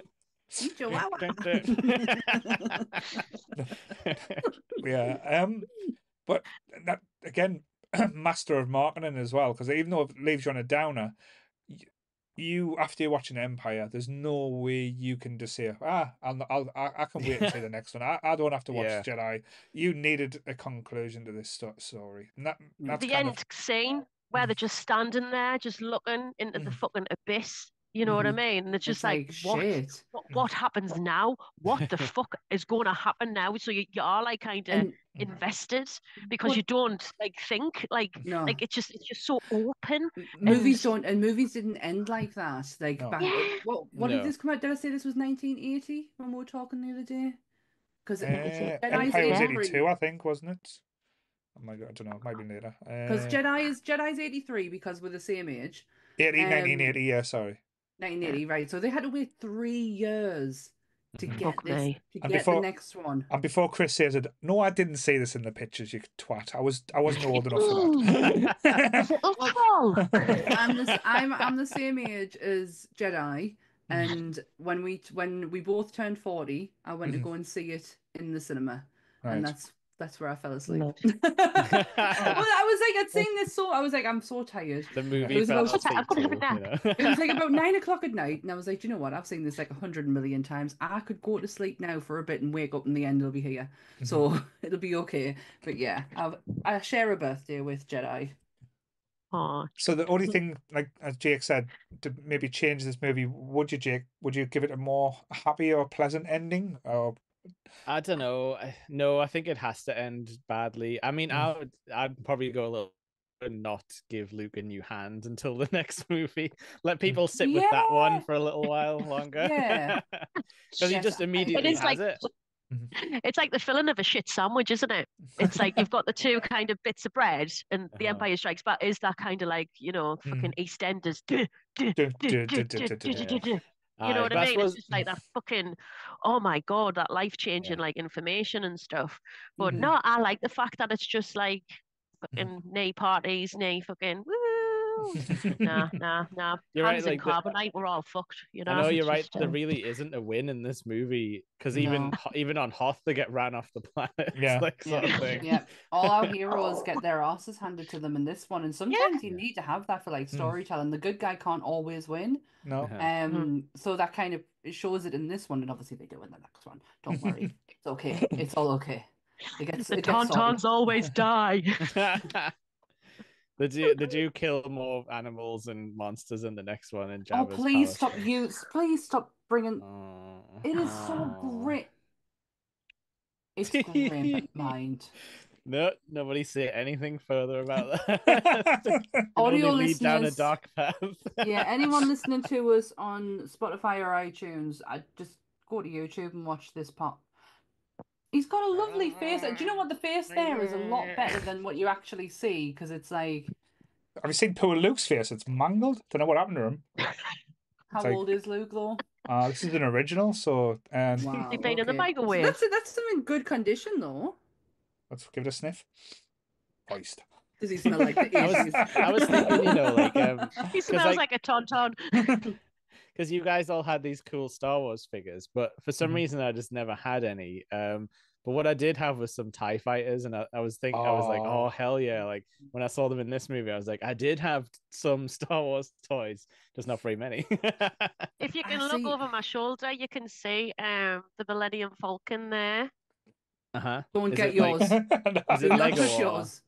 Speaker 1: Yeah. But that, again, master of marketing as well, because even though it leaves you on a downer, you after you're watching Empire, there's no way you can just say, I can wait and see the next one. I don't have to watch Jedi. You needed a conclusion to this story. And that's
Speaker 4: the end scene where they're just standing there, just looking into the fucking abyss. You know what I mean? And it's just like, what?
Speaker 2: shit.
Speaker 4: What happens now? What the fuck is going to happen now? So you are like kind of invested because you don't like think like it's just so open.
Speaker 2: Movies didn't end like that. Like back, what did this come out? Did I say this was 1980 when we were talking the other day? Because
Speaker 1: Empire was 82, I think, wasn't it? Oh my god, I don't know. It might be later.
Speaker 2: Because Jedi's 83 because we're the same age.
Speaker 1: 1980, yeah, sorry.
Speaker 2: 1980, right. So they had to wait 3 years to get the next one.
Speaker 1: And before Chris says it, no, I didn't see this in the pictures, you twat. I wasn't old enough for
Speaker 2: that. I'm the same age as Jedi, and when we both turned 40, I went to go and see it in the cinema, and that's where I fell asleep. Well, I was like, I'd seen this, so I was like, I'm so tired.
Speaker 3: The movie it was
Speaker 2: like about 9 o'clock at night, and I was like, you know what? I've seen this like 100 million times. I could go to sleep now for a bit and wake up, and the end will be here, so it'll be okay. But yeah, I share a birthday with Jedi.
Speaker 4: Aww.
Speaker 1: So the only thing, like as Jake said, to maybe change this movie, would you, Jake? Would you give it a more happy or pleasant ending, or?
Speaker 3: I don't know. No, I think it has to end badly. I mean, I'd probably go a little and not give Luke a new hand until the next movie. Let people sit with that one for a little while longer.
Speaker 2: Yeah,
Speaker 3: because he just immediately has it.
Speaker 4: It's like the filling of a shit sandwich, isn't it? It's like you've got the two kind of bits of bread, and The Empire Strikes Back is that kind of like, you know, fucking EastEnders. You know what I mean? It's just like that fucking, oh my God, that life-changing like information and stuff. But no, I like the fact that it's just like fucking nay parties, nay fucking woo. Nah.
Speaker 3: You're
Speaker 4: Hands
Speaker 3: right,
Speaker 4: in carbonite, we're all fucked. You know.
Speaker 3: I know you're right. There really isn't a win in this movie because even on Hoth they get ran off the planet.
Speaker 1: Yeah,
Speaker 3: like sort of thing.
Speaker 2: Yeah. All our heroes get their asses handed to them in this one, and sometimes you need to have that for like storytelling. The good guy can't always win.
Speaker 1: No.
Speaker 2: So that kind of shows it in this one, and obviously they do in the next one. Don't worry, it's okay. It's all okay. The
Speaker 4: Tauntauns always die.
Speaker 3: Did you kill more animals and monsters in the next one in Jabba's
Speaker 2: please
Speaker 3: palace?
Speaker 2: Please stop bringing. It is so great. It's grim, mind.
Speaker 3: No, nobody say anything further about that.
Speaker 2: Audio listeners
Speaker 3: down a dark path.
Speaker 2: Yeah, anyone listening to us on Spotify or iTunes, I just go to YouTube and watch this part. He's got a lovely face. Do you know what? The face there is a lot better than what you actually see, because it's like.
Speaker 1: Have you seen poor Luke's face? It's mangled. Don't know what happened to him.
Speaker 2: How old is Luke though?
Speaker 1: This is an original, so
Speaker 2: wow,
Speaker 4: he played in the microwave.
Speaker 2: So that's some in good condition though.
Speaker 1: Let's give it a sniff. Moist.
Speaker 2: Does he smell like the 80s?
Speaker 3: I was thinking, you know, like
Speaker 4: he smells like a tauntaun.
Speaker 3: Because you guys all had these cool Star Wars figures, but for some reason I just never had any. But what I did have was some TIE fighters, and I was thinking, I was like, oh hell yeah! Like when I saw them in this movie, I was like, I did have some Star Wars toys, just not very many.
Speaker 4: If you can look over my shoulder, you can see the Millennium Falcon there.
Speaker 2: Go and get yours.
Speaker 3: Is it Lego?
Speaker 2: Yours.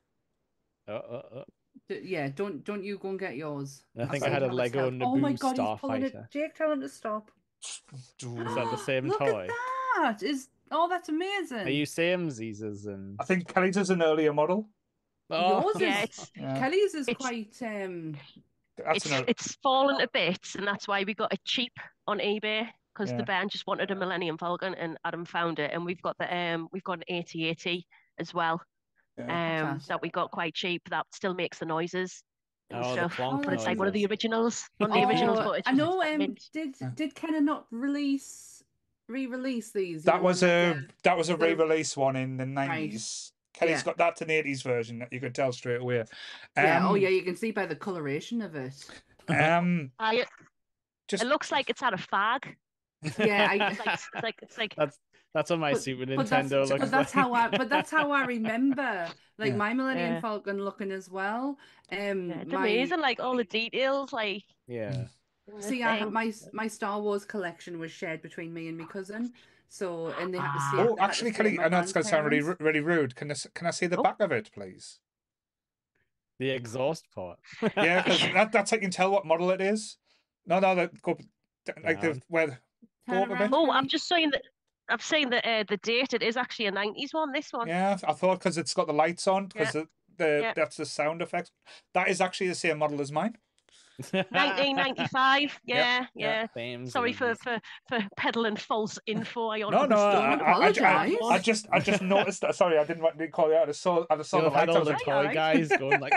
Speaker 3: Yeah,
Speaker 2: don't you go and get yours.
Speaker 3: I think I had a Lego Naboo
Speaker 2: Oh my God,
Speaker 3: Starfighter.
Speaker 2: he's pulling it. Jake, tell him to stop.
Speaker 3: Is that the same
Speaker 2: Look
Speaker 3: toy?
Speaker 2: At that. That's amazing.
Speaker 3: Are you samesies and?
Speaker 1: I think Kelly's is an earlier model.
Speaker 2: Yours
Speaker 4: yeah,
Speaker 2: is. Kelly's is quite.
Speaker 4: It's fallen a bit, and that's why we got it cheap on eBay, because the band just wanted a Millennium Falcon, and Adam found it, and we've got an AT-AT as well. That we got quite cheap. That still makes the noises and stuff, but it's like one of the originals. One of the originals, but it's
Speaker 2: I know.
Speaker 4: just
Speaker 2: Did Kenner not re-release these?
Speaker 1: That was a re-release one in the 90s. Kelly's got that's an 80s version that you could tell straight away.
Speaker 2: You can see by the coloration of it.
Speaker 4: It looks like it's had a fag.
Speaker 2: Yeah,
Speaker 4: it's like
Speaker 3: that's what my Super Nintendo looks like.
Speaker 2: But that's how I remember, like my Millennium Falcon looking as well.
Speaker 4: It's amazing, like all the details, like
Speaker 2: See, my Star Wars collection was shared between me and my cousin, so and they had to see.
Speaker 1: Oh, actually, Kelly, I know it's going to sound really rude. Can I see the back of it, please?
Speaker 3: The exhaust part.
Speaker 1: Yeah, because that's how you can tell what model it is. No, go like
Speaker 3: Down.
Speaker 1: where
Speaker 2: Turn
Speaker 1: go up a bit.
Speaker 2: around.
Speaker 4: Oh,
Speaker 2: Kelly.
Speaker 4: I'm just saying that. I'm saying that the date, it is actually a 90s one. This one.
Speaker 1: Yeah, I thought because it's got the lights on, because
Speaker 4: Yeah.
Speaker 1: that's the sound effects. That is actually the same model as mine.
Speaker 4: 1995.
Speaker 1: Yeah.
Speaker 4: Yeah.
Speaker 3: Same.
Speaker 4: Sorry for peddling false info. I
Speaker 1: No,
Speaker 2: Don't apologise.
Speaker 1: I just noticed that. Sorry, I didn't want to call you out. I saw the
Speaker 3: You'll have had
Speaker 1: lights. I
Speaker 3: all
Speaker 1: was
Speaker 3: the
Speaker 1: like,
Speaker 3: toy
Speaker 2: alright.
Speaker 3: guys going like,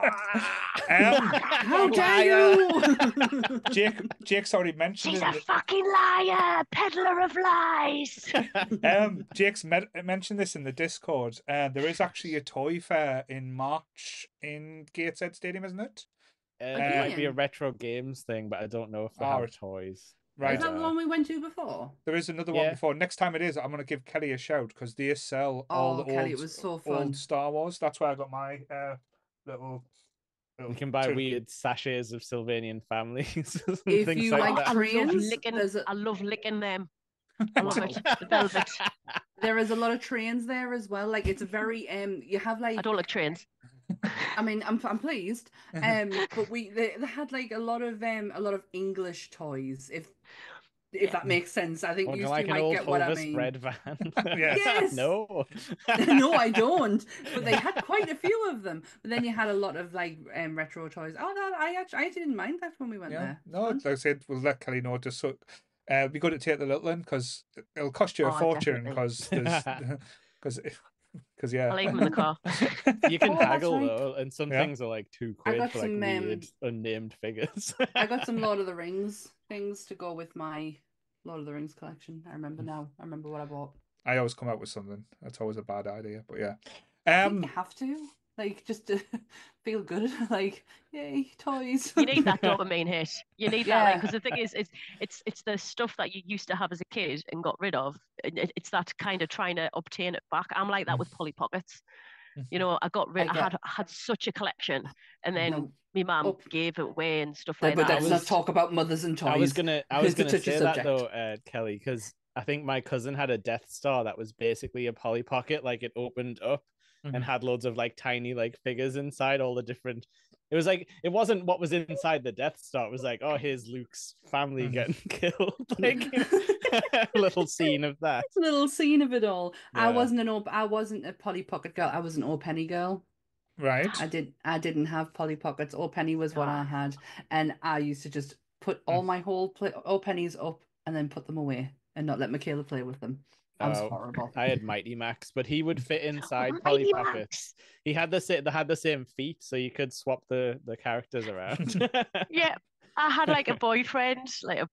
Speaker 2: How dare you?
Speaker 1: Jake's already mentioned
Speaker 4: She's
Speaker 1: it.
Speaker 4: a fucking liar, peddler of lies.
Speaker 1: Jake's mentioned this in the Discord. There is actually a toy fair in March in Gateshead Stadium, isn't it?
Speaker 3: It might be a retro games thing, but I don't know if they have toys.
Speaker 1: Right.
Speaker 2: Is that the one we went to before?
Speaker 1: There is another one before. Next time it is, I'm going to give Kelly a shout because they sell all the
Speaker 2: Kelly, it was so fun.
Speaker 1: old Star Wars. That's where I got my little.
Speaker 3: You can buy weird sachets of Sylvanian families. And
Speaker 2: If
Speaker 3: things
Speaker 2: you
Speaker 3: like
Speaker 2: like
Speaker 3: that.
Speaker 2: trains,
Speaker 4: I love licking them. I love it. The velvet.
Speaker 2: There is a lot of trains there as well. Like it's a very you have like
Speaker 4: I don't like trains.
Speaker 2: I mean, I'm pleased. But they had like a lot of English toys. If that makes sense, I think you
Speaker 3: like
Speaker 2: might get what I mean.
Speaker 3: Red van.
Speaker 2: Yes.
Speaker 3: No.
Speaker 2: No, I don't. But they had quite a few of them. But then you had a lot of like retro toys. Oh, that I actually didn't mind that when we went there.
Speaker 1: No, like I said, we'll let Kelly know just so. Be good to take the little one because it'll cost you a fortune because yeah.
Speaker 4: I'll leave them in the car.
Speaker 3: You can haggle though, and some things are like £2
Speaker 2: I got
Speaker 3: for like
Speaker 2: some,
Speaker 3: weird unnamed figures.
Speaker 2: I got some Lord of the Rings things to go with my Lord of the Rings collection. I remember now. I remember what I bought.
Speaker 1: I always come out with something. That's always a bad idea, but yeah.
Speaker 2: I think you have to. Like, just to feel good. Like, yay, toys.
Speaker 4: You need that dopamine hit. You need that, because the thing is, it's the stuff that you used to have as a kid and got rid of. It's that kind of trying to obtain it back. I'm like that with Polly Pockets. You know, I got rid. I had such a collection, and then my mum gave it away and stuff like that.
Speaker 2: But let's not talk about mothers and toys.
Speaker 3: I was gonna say that though, Kelly, because I think my cousin had a Death Star that was basically a Polly Pocket. Like it opened up and had loads of like tiny like figures inside, all the different. It was like, it wasn't what was inside the Death Star. It was like, oh, here's Luke's family getting killed. Like a little scene of that.
Speaker 2: Little scene of it all.
Speaker 3: Yeah.
Speaker 2: I wasn't a Polly Pocket girl. I was an O Penny girl.
Speaker 1: Right.
Speaker 2: I didn't have Polly Pockets. O Penny was what I had, and I used to just put all my whole O Pennies up and then put them away and not let Michaela play with them. That was horrible.
Speaker 3: I had Mighty Max, but he would fit inside Polly Pockets. He had they had the same feet, so you could swap the characters around.
Speaker 4: Yeah, I had like a boyfriend.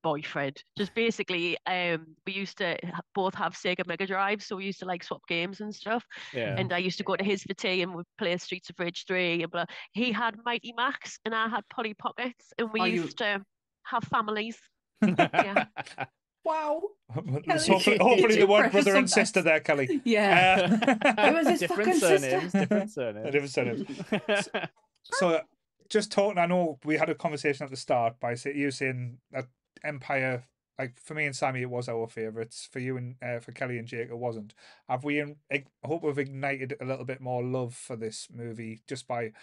Speaker 4: Just basically, we used to both have Sega Mega Drive, so we used to like swap games and stuff.
Speaker 3: Yeah.
Speaker 4: And I used to go to his for tea, and we'd play Streets of Rage 3 and blah. He had Mighty Max, and I had Polly Pockets, and we used to have families. Yeah.
Speaker 2: Wow.
Speaker 1: So hopefully the one brother and sister there, Kelly.
Speaker 2: Yeah. It was his
Speaker 3: different surnames. Different surnames.
Speaker 1: So just talking, I know we had a conversation at the start by you saying that Empire, like for me and Sammy, it was our favourites. For you and for Kelly and Jake, it wasn't. Have we? I hope we've ignited a little bit more love for this movie just by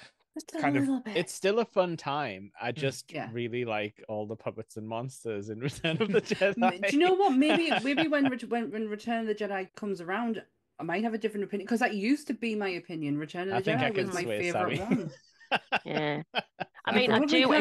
Speaker 3: It's still a fun time. I just really like all the puppets and monsters in Return of the Jedi.
Speaker 2: Do you know what? Maybe when Return of the Jedi comes around, I might have a different opinion, because that used to be my opinion. Return of the Jedi was my favourite one.
Speaker 4: Yeah, I mean,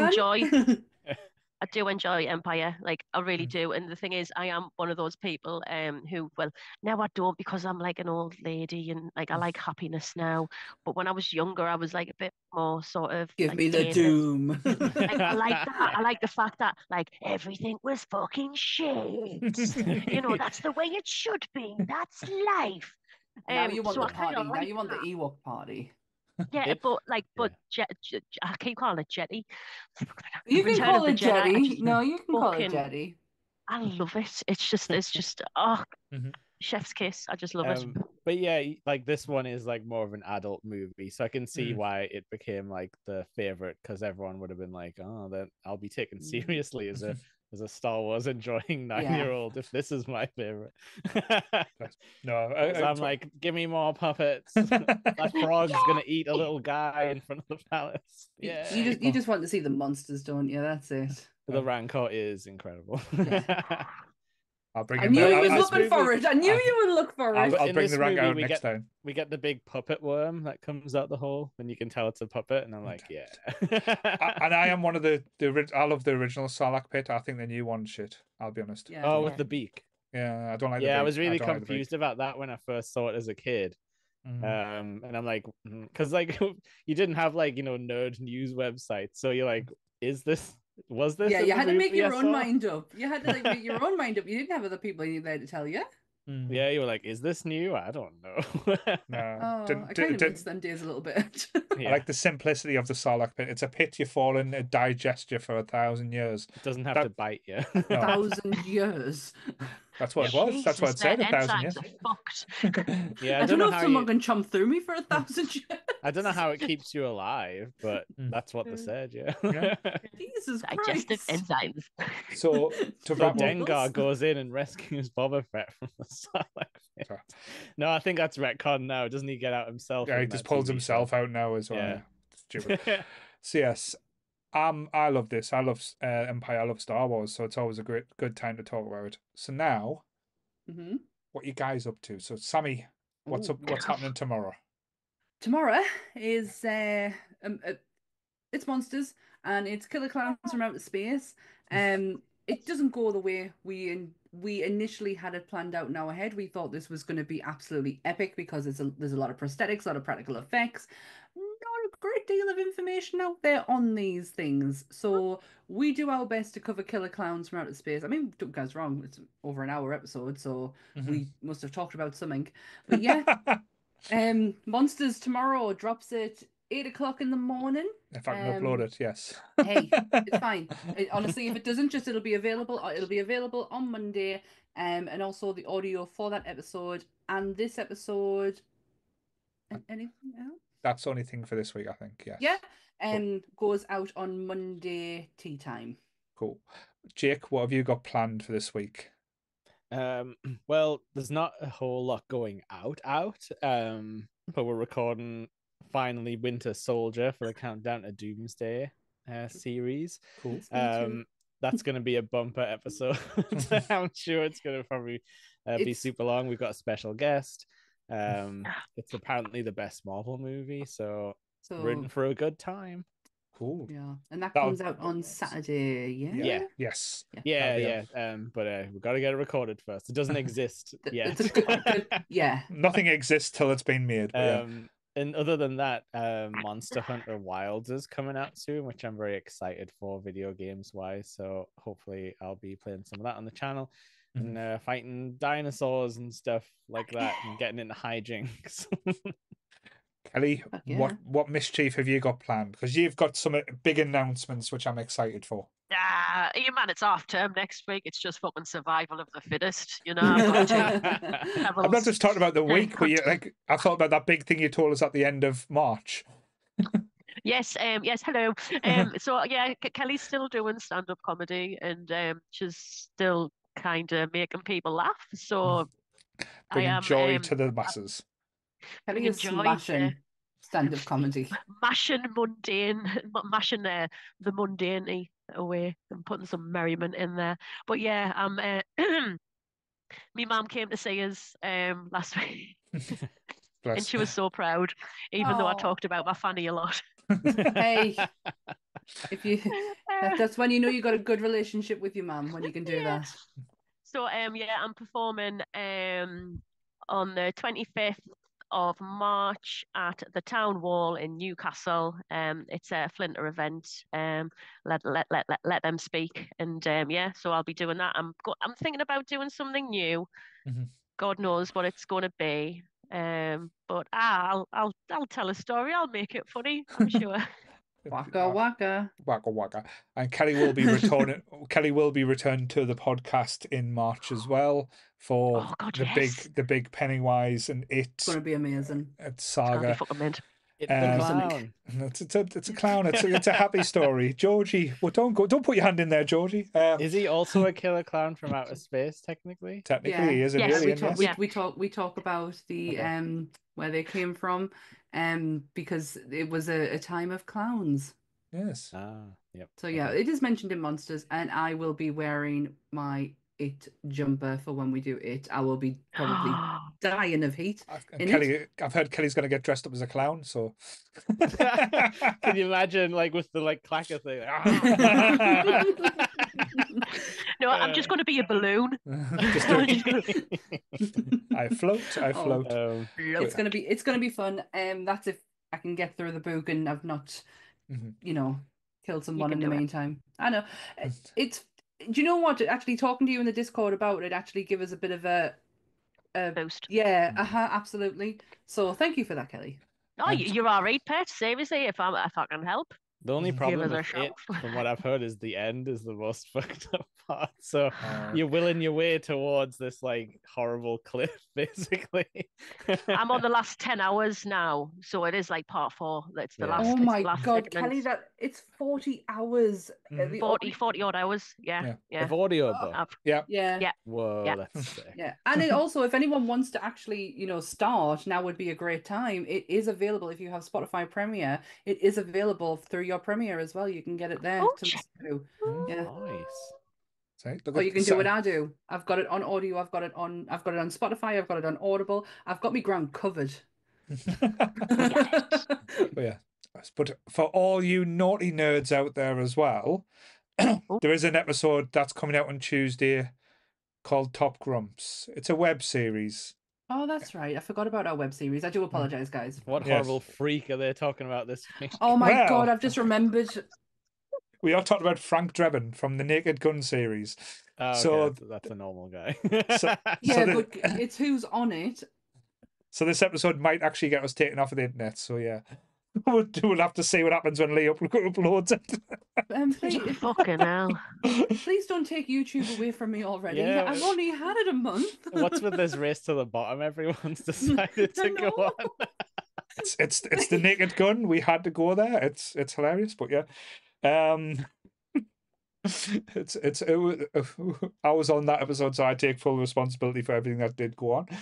Speaker 4: I do enjoy Empire, like I really do. And the thing is, I am one of those people who, well, now I don't, because I'm like an old lady and like I like happiness now. But when I was younger, I was like a bit more sort of
Speaker 2: give
Speaker 4: like,
Speaker 2: me the doom.
Speaker 4: Like, I like that. I like the fact that like everything was fucking shit. You know, that's the way it should be. That's life.
Speaker 2: Now you want the party. Now you want the Ewok party.
Speaker 4: Yeah, but I keep calling it Jetty.
Speaker 2: You can call it Jetty. No, you can call it Jetty.
Speaker 4: I love it. It's just chef's kiss. I just love it.
Speaker 3: But yeah, like this one is like more of an adult movie, so I can see why it became like the favorite, because everyone would have been like, oh, then I'll be taken seriously as a Star Wars enjoying 9-year-old if this is my favorite.
Speaker 1: No,
Speaker 3: I'm like, give me more puppets. That frog's gonna eat a little guy in front of the palace. Yeah,
Speaker 2: you just want to see the monsters, don't you? That's it.
Speaker 3: The Rancor is incredible.
Speaker 1: I'll bring
Speaker 2: I
Speaker 1: him.
Speaker 2: knew he was
Speaker 3: this
Speaker 2: looking
Speaker 3: movie-
Speaker 2: for it. I knew you would look for it.
Speaker 1: I'll
Speaker 3: In
Speaker 1: bring
Speaker 3: this
Speaker 1: the Rancor
Speaker 3: movie,
Speaker 1: out next time.
Speaker 3: we get the big puppet worm that comes out the hole, and you can tell it's a puppet. And I'm like, yeah.
Speaker 1: And I am one of the I love the original Sarlacc pit. I think the new one's shit. I'll be honest.
Speaker 2: Yeah.
Speaker 3: Oh, with the beak.
Speaker 1: Yeah, I don't like.
Speaker 3: Yeah,
Speaker 1: the
Speaker 3: I was really
Speaker 1: don't like the beak.
Speaker 3: confused about that when I first saw it as a kid.
Speaker 1: Mm.
Speaker 3: And I'm like, because like you didn't have like nerd news websites, so you're like, was this?
Speaker 2: Yeah,
Speaker 3: in
Speaker 2: you
Speaker 3: the
Speaker 2: had to make
Speaker 3: movie
Speaker 2: your
Speaker 3: I
Speaker 2: own
Speaker 3: saw?
Speaker 2: mind up. You had to like make your own mind up. You didn't have other people there to tell you.
Speaker 1: Mm.
Speaker 3: Yeah, you were like, is this new? I don't know.
Speaker 1: No.
Speaker 2: Oh, I kind of miss them days a little bit.
Speaker 1: I like the simplicity of the Sarlacc pit. It's a pit you fall in, it digests you for 1,000 years.
Speaker 3: It doesn't have
Speaker 1: That-
Speaker 3: to bite you.
Speaker 1: No.
Speaker 2: 1,000 years.
Speaker 1: That's what it was. That's what it said. 1,000 years.
Speaker 4: Fucked.
Speaker 3: Yeah,
Speaker 2: I don't know if
Speaker 3: how
Speaker 2: someone can chomp through me for 1,000 years.
Speaker 3: I don't know how it keeps you alive, but that's what they said. Yeah.
Speaker 1: Yeah.
Speaker 2: Jesus
Speaker 4: Digestive
Speaker 2: Christ.
Speaker 4: enzymes.
Speaker 1: So to
Speaker 3: So
Speaker 1: wrap up,
Speaker 3: Dengar goes in and rescues Boba Fett from the Sarlacc pit.
Speaker 1: Sorry.
Speaker 3: No, I think that's retcon now. Doesn't he get out himself?
Speaker 1: yeah, he
Speaker 3: in
Speaker 1: just
Speaker 3: that
Speaker 1: pulls
Speaker 3: TV
Speaker 1: himself
Speaker 3: show?
Speaker 1: out now as well.
Speaker 3: Yeah.
Speaker 1: Stupid. So yes, I love this. I love Empire. I love Star Wars. So it's always a good time to talk about it. So now,
Speaker 2: Mhm.
Speaker 1: what you guys up to? So Sammy, what's up? What's happening tomorrow?
Speaker 2: Tomorrow is it's monsters and it's killer clowns from outer space. It doesn't go the way we initially had it planned out in our head. We thought this was going to be absolutely epic because there's a lot of prosthetics, a lot of practical effects, not a great deal of information out there on these things. So we do our best to cover killer clowns from outer space. I mean, don't get us wrong, it's over an hour episode, so we must have talked about something. But yeah. Monsters tomorrow drops at 8 o'clock in the morning.
Speaker 1: If I can upload it, yes.
Speaker 2: Hey, it's fine. Honestly, if it doesn't, it'll be available. It'll be available on Monday. And also the audio for that episode and this episode. Anything else?
Speaker 1: That's the only thing for this week, I think. Yes.
Speaker 2: Yeah. Goes out on Monday tea time.
Speaker 1: Cool. Jake, what have you got planned for this week?
Speaker 3: Well, there's not a whole lot going out, but we're recording finally Winter Soldier for the Countdown to Doomsday series.
Speaker 1: Cool.
Speaker 3: That's going to be a bumper episode. I'm sure it's going to probably be super long. We've got a special guest. It's apparently the best Marvel movie, so we're in for a good time.
Speaker 1: Cool.
Speaker 2: Yeah, and that comes out on Saturday. Yeah.
Speaker 1: Yes.
Speaker 3: Yeah. But we've got to get it recorded first. It doesn't exist yet.
Speaker 2: It's a good, yeah.
Speaker 1: Nothing exists till it's been made. But
Speaker 3: And other than that, Monster Hunter Wilds is coming out soon, which I'm very excited for video games wise. So hopefully I'll be playing some of that on the channel and fighting dinosaurs and stuff like that and getting into hijinks.
Speaker 1: Kelly, what mischief have you got planned? Because you've got some big announcements which I'm excited for.
Speaker 4: Yeah, man, it's off term next week. It's just fucking survival of the fittest, you know. I've got to
Speaker 1: I'm not just talking about the week, but I thought about that big thing you told us at the end of March.
Speaker 4: Yes, hello. So yeah, Kelly's still doing stand-up comedy, and she's still kind of making people laugh. So
Speaker 1: bringing joy to the masses.
Speaker 2: Kelly is smashing stand-up comedy,
Speaker 4: mashing the mundane away and putting some merriment in there. But yeah, my mum came to see us last week, and she was so proud, even though I talked about my fanny a lot.
Speaker 2: Hey, that's when you know you got a good relationship with your mum, when you can do that.
Speaker 4: So I'm performing on the 25th of March at the Town Wall in Newcastle. It's a Flinter event. Let them speak, and so I'll be doing that. I'm thinking about doing something new. God knows what it's going to be. But I'll tell a story. I'll make it funny, I'm sure.
Speaker 2: Waka waka.
Speaker 1: Waka waka. And Kelly will be returning. Kelly will be returned to the podcast in March as well for the big Pennywise and
Speaker 2: It's gonna be amazing.
Speaker 1: saga.
Speaker 3: It's a clown.
Speaker 1: It's a clown. It's a happy story. Georgie, well, don't put your hand in there, Georgie.
Speaker 3: Is he also a killer clown from outer space? Technically,
Speaker 1: he is an alien.
Speaker 2: We talk about the where they came from, because it was a time of clowns.
Speaker 1: Yes.
Speaker 3: Yep.
Speaker 2: So yeah, it is mentioned in Monsters, and I will be wearing my It jumper for when we do it. I will be probably dying of heat in it.
Speaker 1: I've heard Kelly's going to get dressed up as a clown, so.
Speaker 3: Can you imagine, like, with the like clacker thing?
Speaker 4: No, I'm just going to be a balloon.
Speaker 1: I float.
Speaker 2: It's gonna be fun. That's if I can get through the book and I've not, killed someone in the meantime. I know. It's. Do you know what? Actually, talking to you in the Discord about it actually give us a bit of a
Speaker 4: boost.
Speaker 2: Yeah, absolutely. So thank you for that, Kelly.
Speaker 4: Oh, you're all right, Pet. Seriously, if I can help.
Speaker 3: The only problem with it, from what I've heard, is the end is the most fucked up part. So you're willing your way towards this like horrible cliff, basically.
Speaker 4: I'm on the last 10 hours now, so it is like part 4. That's the last.
Speaker 2: Oh my
Speaker 4: last
Speaker 2: God,
Speaker 4: segments.
Speaker 2: Kelly! It's 40 hours.
Speaker 4: 40 odd hours. Yeah.
Speaker 3: Of audio book.
Speaker 2: Yeah.
Speaker 3: Whoa, that's sick.
Speaker 2: Yeah, and it also, if anyone wants to actually, start, now would be a great time. It is available if you have Spotify Premiere. It is available through your Premiere as well. You can get it there to listen to. Yeah,
Speaker 3: nice.
Speaker 2: Or you can do what I do. I've got it on audio. I've got it on Spotify. I've got it on Audible. I've got my ground covered.
Speaker 1: But for all you naughty nerds out there as well, there is an episode that's coming out on Tuesday called Top Grumps. It's a web series.
Speaker 2: Oh, that's right. I forgot about our web series. I do apologize, guys.
Speaker 3: What horrible freak are they talking about this week?
Speaker 2: Oh my God, I've just remembered.
Speaker 1: We are talking about Frank Drebin from the Naked Gun series.
Speaker 3: Oh, okay. So that's a normal guy.
Speaker 2: But it's who's on it.
Speaker 1: So this episode might actually get us taken off of the internet. So yeah, we'll have to see what happens when Lee uploads it.
Speaker 2: Please,
Speaker 4: fucking hell!
Speaker 2: Please don't take YouTube away from me already.
Speaker 3: Yeah.
Speaker 2: I've only had it a month.
Speaker 3: What's with this race to the bottom? Everyone's decided to go on.
Speaker 1: It's the Naked Gun. We had to go there. It's hilarious, but yeah. I was on that episode, so I take full responsibility for everything that did go on.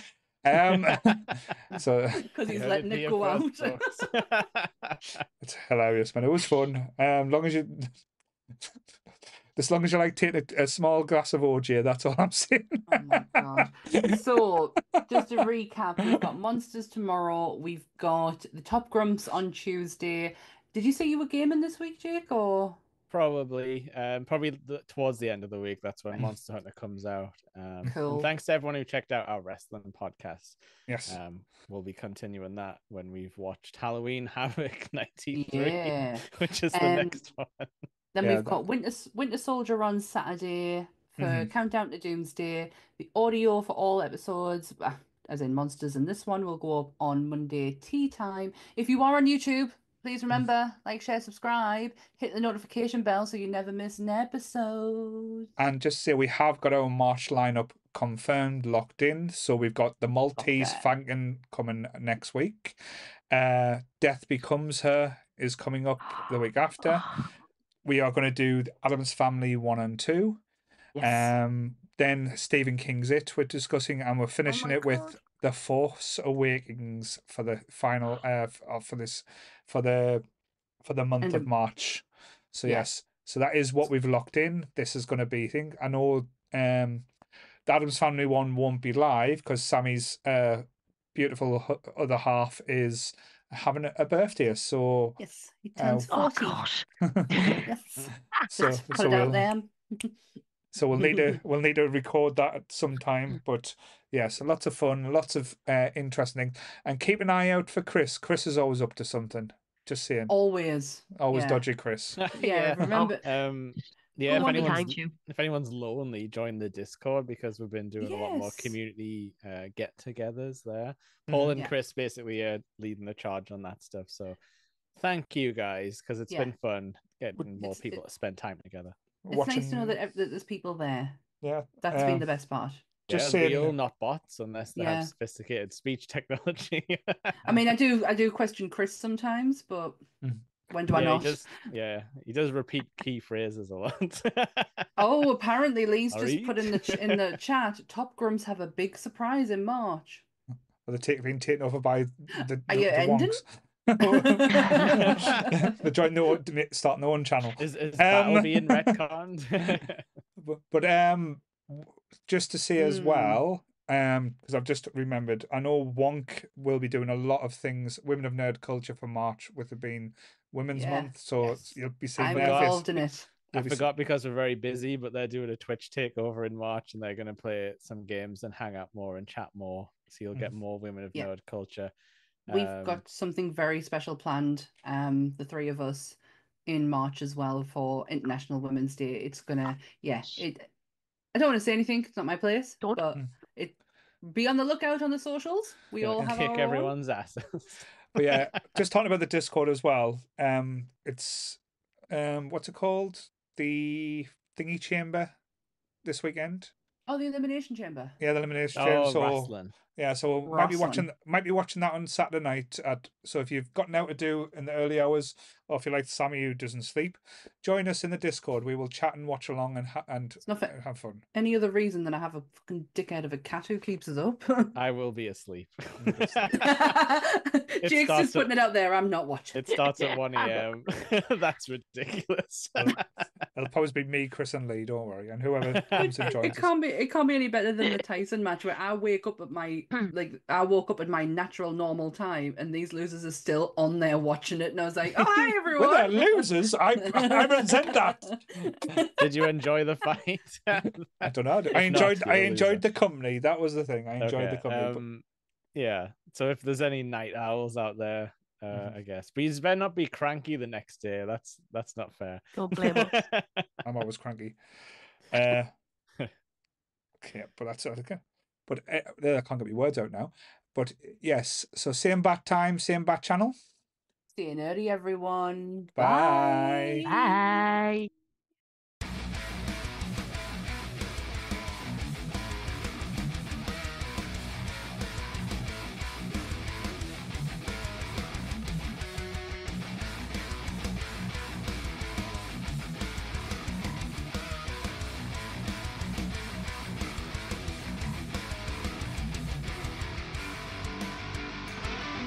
Speaker 1: So
Speaker 2: because he's letting it go out.
Speaker 1: It's hilarious, man. It was fun. As long as you like taking a small glass of OJ, that's all I'm saying.
Speaker 2: Oh my God. So just to recap, we've got Monsters tomorrow. We've got the Top Grumps on Tuesday. Did you say you were gaming this week, Jake, or?
Speaker 3: Probably towards the end of the week. That's when Monster Hunter comes out. Cool. And thanks to everyone who checked out our wrestling podcast.
Speaker 1: Yes.
Speaker 3: We'll be continuing that when we've watched Halloween Havoc 93, which is the next one.
Speaker 2: Then we've got Winter Soldier on Saturday for Countdown to Doomsday. The audio for all episodes, as in Monsters, and this one will go up on Monday tea time. If you are on YouTube, please remember, like, share, subscribe, hit the notification bell so you never miss an episode.
Speaker 1: And just say we have got our March lineup confirmed, locked in. So we've got the Maltese Falcon coming next week. Death Becomes Her is coming up the week after. We are going to do the Addams Family 1 and 2. Yes. Then Stephen King's It we're discussing, and we're finishing with The Force Awakens for the final for the month of March. So yes, so that is what we've locked in. This is going to be I know the Addams Family one won't be live because Sammy's beautiful other half is having a birthday. So
Speaker 2: yes, he turns 40. Yes, so put it out there.
Speaker 1: So we'll need to record that at some time. But yes, lots of fun, lots of interesting, and keep an eye out for Chris. Chris is always up to something. Just saying.
Speaker 2: Always
Speaker 1: dodgy Chris.
Speaker 2: Remember.
Speaker 3: If anyone's lonely, join the Discord because we've been doing a lot more community get-togethers there. Paul and Chris basically are leading the charge on that stuff. So thank you guys, because it's been fun getting more people to spend time together.
Speaker 2: It's nice to know that there's people there.
Speaker 1: Yeah,
Speaker 2: that's been the best part.
Speaker 3: Just real, not bots, unless they have sophisticated speech technology.
Speaker 2: I mean, I do question Chris sometimes, but when do I not?
Speaker 3: He does repeat key phrases a lot.
Speaker 2: Oh, apparently Lee's just put in the chat. Top Grumps have a big surprise in March.
Speaker 1: Are they being taken over by the
Speaker 2: Are you ending?
Speaker 1: wonks? They're starting their own channel.
Speaker 3: Is Battle being retconned?
Speaker 1: but just to say as well, because I've just remembered, I know Wonk will be doing a lot of things, Women of Nerd Culture for March, with it being Women's Month, so you'll be seeing
Speaker 2: I'm involved in it.
Speaker 3: I forgot because we're very busy, but they're doing a Twitch takeover in March, and they're going to play some games and hang out more and chat more. So you'll get more Women of Nerd Culture.
Speaker 2: We've got something very special planned, the three of us, in March as well for International Women's Day. It's gonna, I don't want to say anything. It's not my place, but be on the lookout on the socials. We all have
Speaker 3: kick everyone's asses.
Speaker 1: But yeah, just talking about the Discord as well. It's what's it called? The thingy chamber this weekend.
Speaker 2: Oh, the Elimination Chamber.
Speaker 1: Yeah, the Elimination Chamber. So
Speaker 3: wrestling.
Speaker 1: Yeah, so might be watching that on Saturday night. So if you've got now to do in the early hours, or if you're like Sammy who doesn't sleep, join us in the Discord. We will chat and watch along and have fun.
Speaker 2: Any other reason than I have a fucking dickhead of a cat who keeps us up?
Speaker 3: I will be asleep.
Speaker 2: Jake's just putting it out there. I'm not watching.
Speaker 3: It starts at 1 a.m. That's ridiculous.
Speaker 1: It'll probably be me, Chris, and Lee. Don't worry, and whoever comes and joins.
Speaker 2: It can't be any better than the Tyson match where I wake up at my I woke up at my natural normal time, and these losers are still on there watching it, and I was like, "Oh, hi everyone!"
Speaker 1: Well, they're losers. I resent that.
Speaker 3: Did you enjoy the fight?
Speaker 1: I don't know. I enjoyed the company. That was the thing. I enjoyed the company.
Speaker 3: Yeah. So if there's any night owls out there, I guess, but you better not be cranky the next day. That's not fair.
Speaker 4: Don't blame us.
Speaker 1: I'm always cranky. Okay, but that's okay. But I can't get my words out now. But yes, so same bat time, same bat channel.
Speaker 2: See you nerdy, everyone.
Speaker 1: Bye.
Speaker 4: Bye.